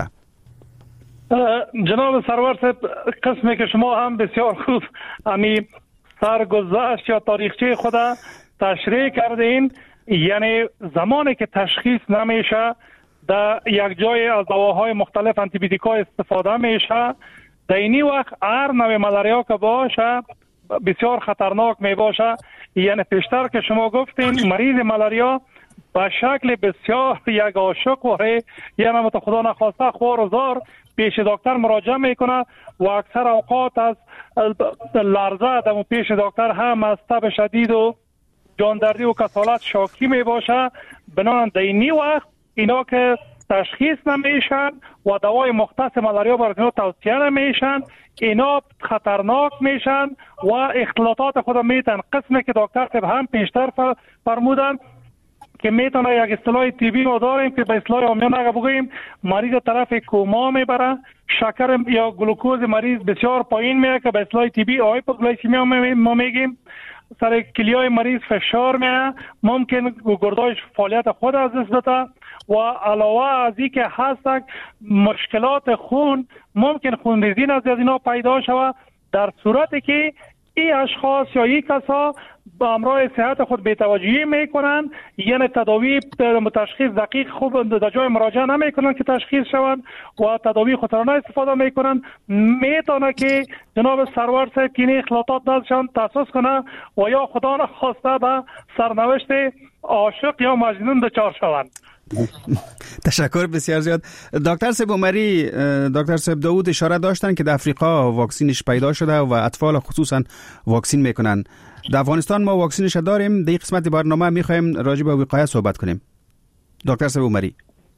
Speaker 5: جناب سرور صاحب قسمی که شما هم بسیار خوب امی سرگذشت یا تاریخچه خود تشریح کردین یعنی زمانی که تشخیص نمیشه در یک جای از دواهای مختلف آنتیبیوتیکا استفاده میشه در اینی وقت هر نوع ملاریا که باشه بسیار خطرناک می باشه یعنی پیشتر که شما گفتین مریض ملاریا به شکل بسیار یک عاشق وره یعنی مت خدا نخواسته خوار و زار پیش دکتر مراجعه میکنه و اکثر اوقات از لرزه در پیش دکتر هم از تب شدید و جاندردی و کسالت شاکی می باشه بنابراین در اینی وقت اینا که تشخیص نمیشن و دوای مختص ملاریا برای اینا توصیه نمیشن اینا خطرناک میشن و اختلاطات خود میتن قسمی که دکتر صاحب هم پیشتر فرمودن که میتونه یک اصطلاح طبی ما داریم که به اصطلاح عامیانه بگوییم مریض طرف کوما میبره شکر یا گلوکوز مریض بسیار پایین میاد که به اصطلاح طبی هایپوگلایسمیا ما میگیم سر کلیای مریض فشار میاد ممکن گردایش فعالیت خود از دست بده و علاوه از این که هست مشکلات خون ممکن خونریزی از اینا پیدا شود در صورتی که این اشخاص یا این کسا با امراض صحت خود بی‌توجهی میکنن یعنی تداوی تشخیص دقیق خوب در جای مراجعه نمیکنن که تشخیص شوند و تداوی خطرانه استفاده میکنن میتونه که جناب سرور صاحب که این اخلاطات دستشان تاسیس کنه و یا خدا نخواسته به سرنوشت عاشق یا مجنون دچار شوند.
Speaker 3: تشکر بسیار زیاد. دکتر صاحب عمری، دکتر صاحب داوود اشاره داشتن که در افریقا واکسینش پیدا شده و اطفال خصوصا واکسین میکنن. در افغانستان ما واکسینش داریم. در این قسمت برنامه میخوایم راجع به وقایه صحبت کنیم. دکتر صاحب عمری.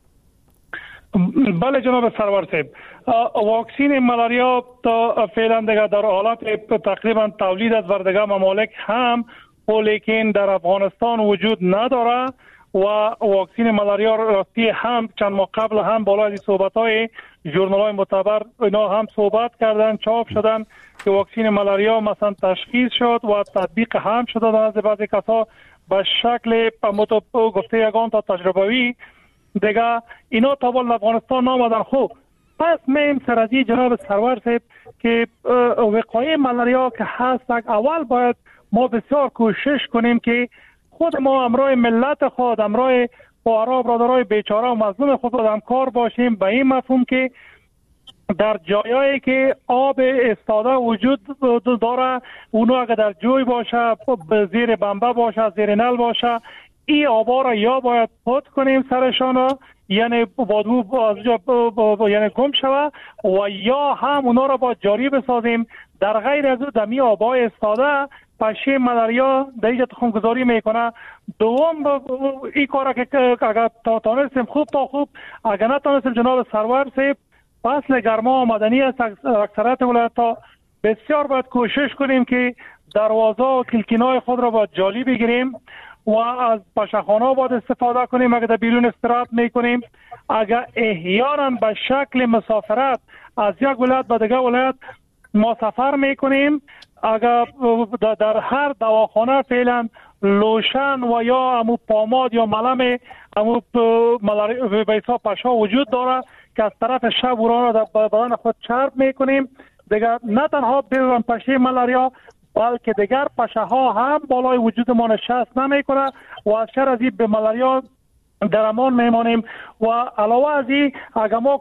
Speaker 5: بله جناب سرور صاحب، واکسین ملاریا تا فعلا دیگه در حالت تقریبا تولید از دیگه ممالک هم لیکن در افغانستان وجود نداره و واکسین ملاریا راستی هم چند ماه قبل هم بالای صحبت‌های ژورنال‌های معتبر اینا هم صحبت کردن چاپ شدن که واکسین ملاریا مثلا تشخیص شد و تطبیق هم شده از بعضی کسا به شکل گفته یگان تا تجربوی دیگه اینا تا بال افغانستان آمدن. خوب پس میم سرازی جناب سرور صاحب که وقایع ملاریا که هست اول باید ما بسیار کوشش کنیم که خود ما امرای ملت خود امرای فقرا برادرای بیچاره و مظلوم خود همکار باشیم به این مفهوم که در جایایی که آب استاده وجود داره اونو اگر در جوی باشه زیر بمبه باشه زیر نل باشه این آبا را یا باید پود کنیم سرشان را، یعنی بادو یعنی گم شود، و یا هم اونا را با جاری بسازیم. در غیر از او دمی آبای استاده پشه ملاریا در اینجا تخم گذاری میکنه. دوم این کار که اگر تانستیم خوب تا خوب، اگر نتانستیم جناب سرور صاحب فصل گرما آمدنی است اکثرت ولایت‌ها، بسیار باید کوشش کنیم که دروازه و کلکینای خود را با جالی بگیریم و از پشخانه باید استفاده کنیم. اگر در بیرون استراحت میکنیم، اگر احیانا به شکل مسافرت از یک ولایت به دیگر ولایت ما سفر میکنیم، اگر در هر دواخانه فعلا لوشن و یا امو پاماد یا ملم امو بیسا پشا وجود داره که از طرف شب وران را در بدن خود چرب میکنیم. دیگر نه تنها بیرون پشه ملاریا بلکه دیگر پشه ها هم بالای وجود ما نشست نمیکنه و از شر از این به ملاریا در امان میمانیم. و علاوه از این اگر ما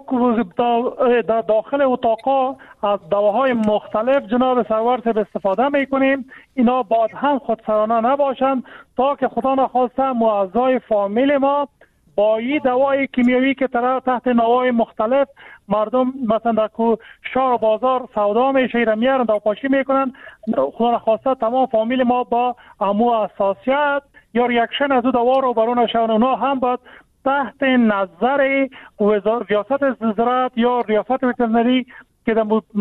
Speaker 5: در داخل اتاقا از دواهای مختلف جناب سرور صاحب استفاده میکنیم، اینا باید هم خودسرانه نباشند تا که خدا نخواسته اعضای فامیل ما با این دوای کیمیایی که تحت نوای مختلف مردم مثلا در شهر و بازار سودا میشه را میارن داپاشی میکنن، خدا نخواسته تمام فامیل ما با امو حساسیت یا ریاکشن از او دوا رو برون شون. اونا هم باید تحت نظر ریاست زراعت یا ریاست وترنری که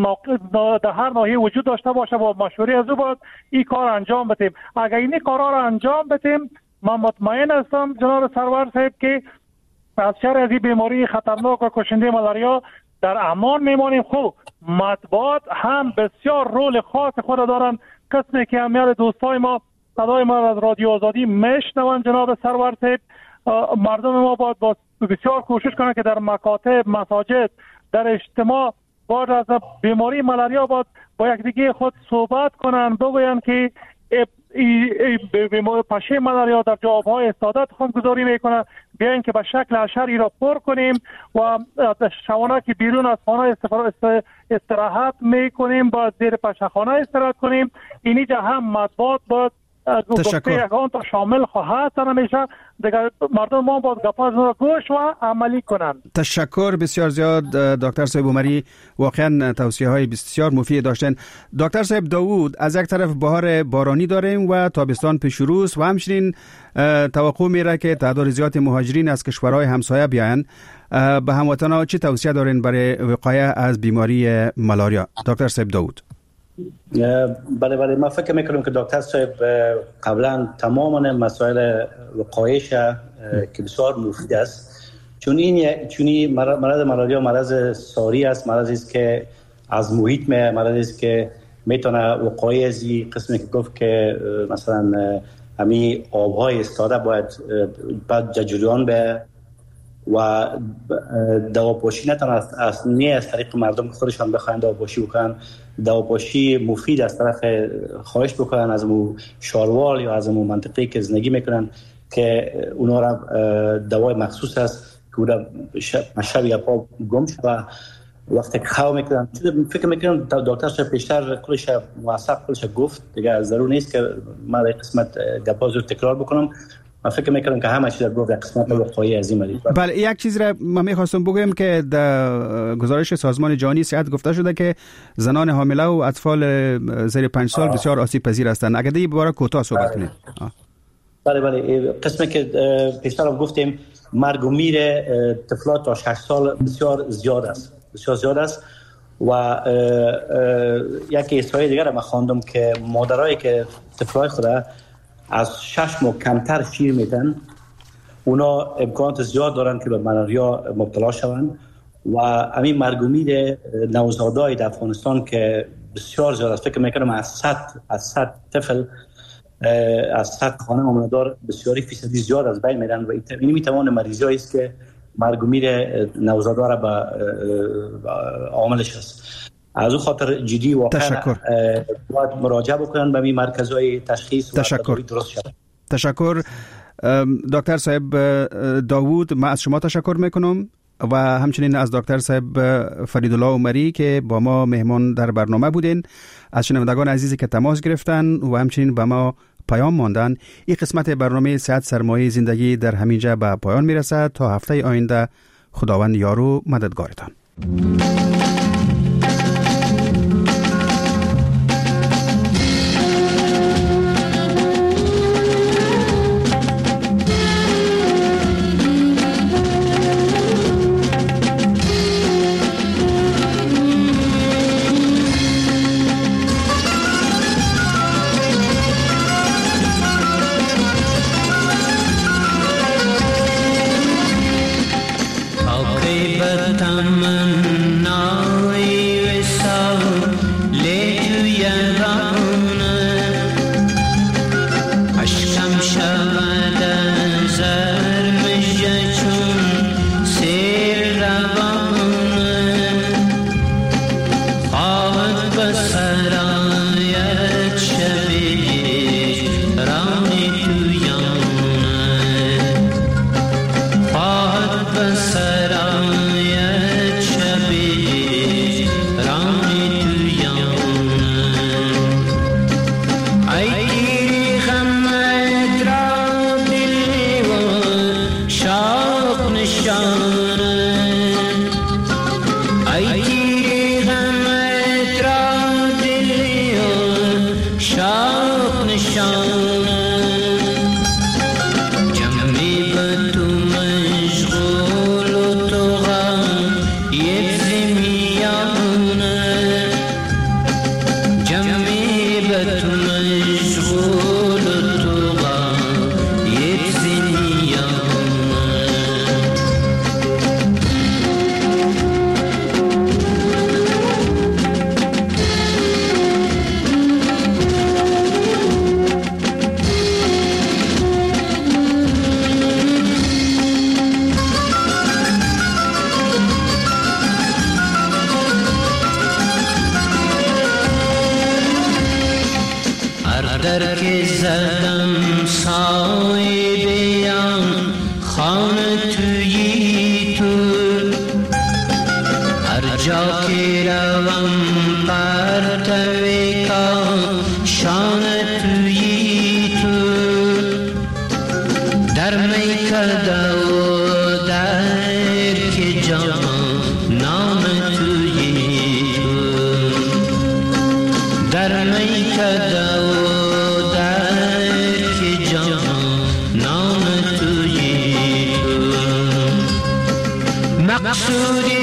Speaker 5: در هر ناحیه وجود داشته باشه با مشوره از او باید این کار انجام بدیم. اگر این کارا رو انجام بدیم، من مطمئن هستم جناب سرور صاحب که از شر از این بیماری خطرناک و کشنده ملاریا در امان میمانیم. خب مطبوعات هم بسیار رول خاص خود دارن. قسمی که همیار دوستای ما صدای ما از رادیو آزادی میشنون جناب سرور صاحب، مردم ما باید بسیار کوشش کنن که در مکاتب، مساجد، در اجتماع باید از بیماری ملاریا با یکدیگه خود صحبت کنن، بگوین که پشه ملاریا در جوابهای استاده تخم گذاری میکنه، بیاین که به شکل حشری را پر کنیم و شبانه که بیرون از خانه استراحت میکنیم باید زیر پشه‌خانه استراحت کنیم. اینجا هم مطبوعات باید
Speaker 3: تشکر.
Speaker 5: تا شامل خواهد نمیشه دیگر، مردم ما باید گپاز را گوش و عملی کنند.
Speaker 3: تشکر بسیار زیاد دکتر صاحب عمری، واقعا توصیه های بسیار مفید داشتن. دکتر صاحب داوود، از یک طرف بهار بارانی داریم و تابستان پیش رو است و همچنین توقع میره که تعداد زیاد مهاجرین از کشورهای همسایه بیاین. به هموطنان چه توصیه دارین برای وقایه از بیماری ملاریا دکتر صاحب داوود؟
Speaker 4: بله من فکر میکنم که دکتر صاحب قبلا تماما مسائل وقایش که بسیار مفید است، چون مرض ملاریا مرض ساری است، مرضی است که از محیط مرضی است که میتونه وقایع از قسمی که گفت که مثلا همین آبهای استاده باید بعد جریان به و دواپاشی نتن از طریق مردم خودشان بخواهند دواپاشی بکنن، دواپاشی مفید از طرف خواهش بکنن از شاروال یا از منطقه‌ای که زندگی میکنن که اونا را دوای مخصوص است که اونا شب یا پا گم شد وقتی که خواه میکنن. فکر میکنم دکتر صاحب پیشتر کلش موثق کلش گفت دیگه، ضرور نیست که من در قسمت گپا زور تکرار بکنم. من فکر میکنم که همه چیز در گفت قسمت وقایع از این مریض.
Speaker 3: بله، یک چیز را من میخواستم بگم که در گزارش سازمان جهانی صحت گفته شده که زنان حامله و اطفال زیر 5 سال بسیار آسیب پذیر هستند. اگر دیگه باره کوتاه صحبت کنید.
Speaker 4: بله قسمی که پیشتر گفتیم مرگ و میر طفلات تا 6 سال بسیار زیاد است و یک احصایه دیگر ما خواندم که مادرایی که طفلای خود از 6 ماه کمتر شیر میدن، اونا امکانات زیاد دارن که به ملاریا مبتلا شوند و همین مرگ و میر نوزادای در افغانستان که بسیار زیاد است. فکر میکنم از 100 طفل از 100 خانه امانتدار بسیاری فیصدی زیاد از بین میرن و این میتوان مریضی است که مرگ و میر نوزادا را به عاملش است. از اون خاطر جدی واقعا باید مراجعه بکنن به این مرکزهای تشخیص و تداوی درست شود.
Speaker 3: تشکر دکتر صاحب داوود، من از شما تشکر میکنم و همچنین از دکتر صاحب فریدالله عمری که با ما مهمان در برنامه بودین، از شنوندگان عزیزی که تماس گرفتن و همچنین با ما پیام ماندن. این قسمت برنامه صحت سرمایه زندگی در همینجا به پایان میرسد. تا هفته آینده خداوند یار و مددگارتان.
Speaker 11: در که زدم سایه بیان خانه تویی تو، هر جا که روم پرتوی شانه تویی تو، در میکده و در که جان نام تویی تو، در میکده مقصودی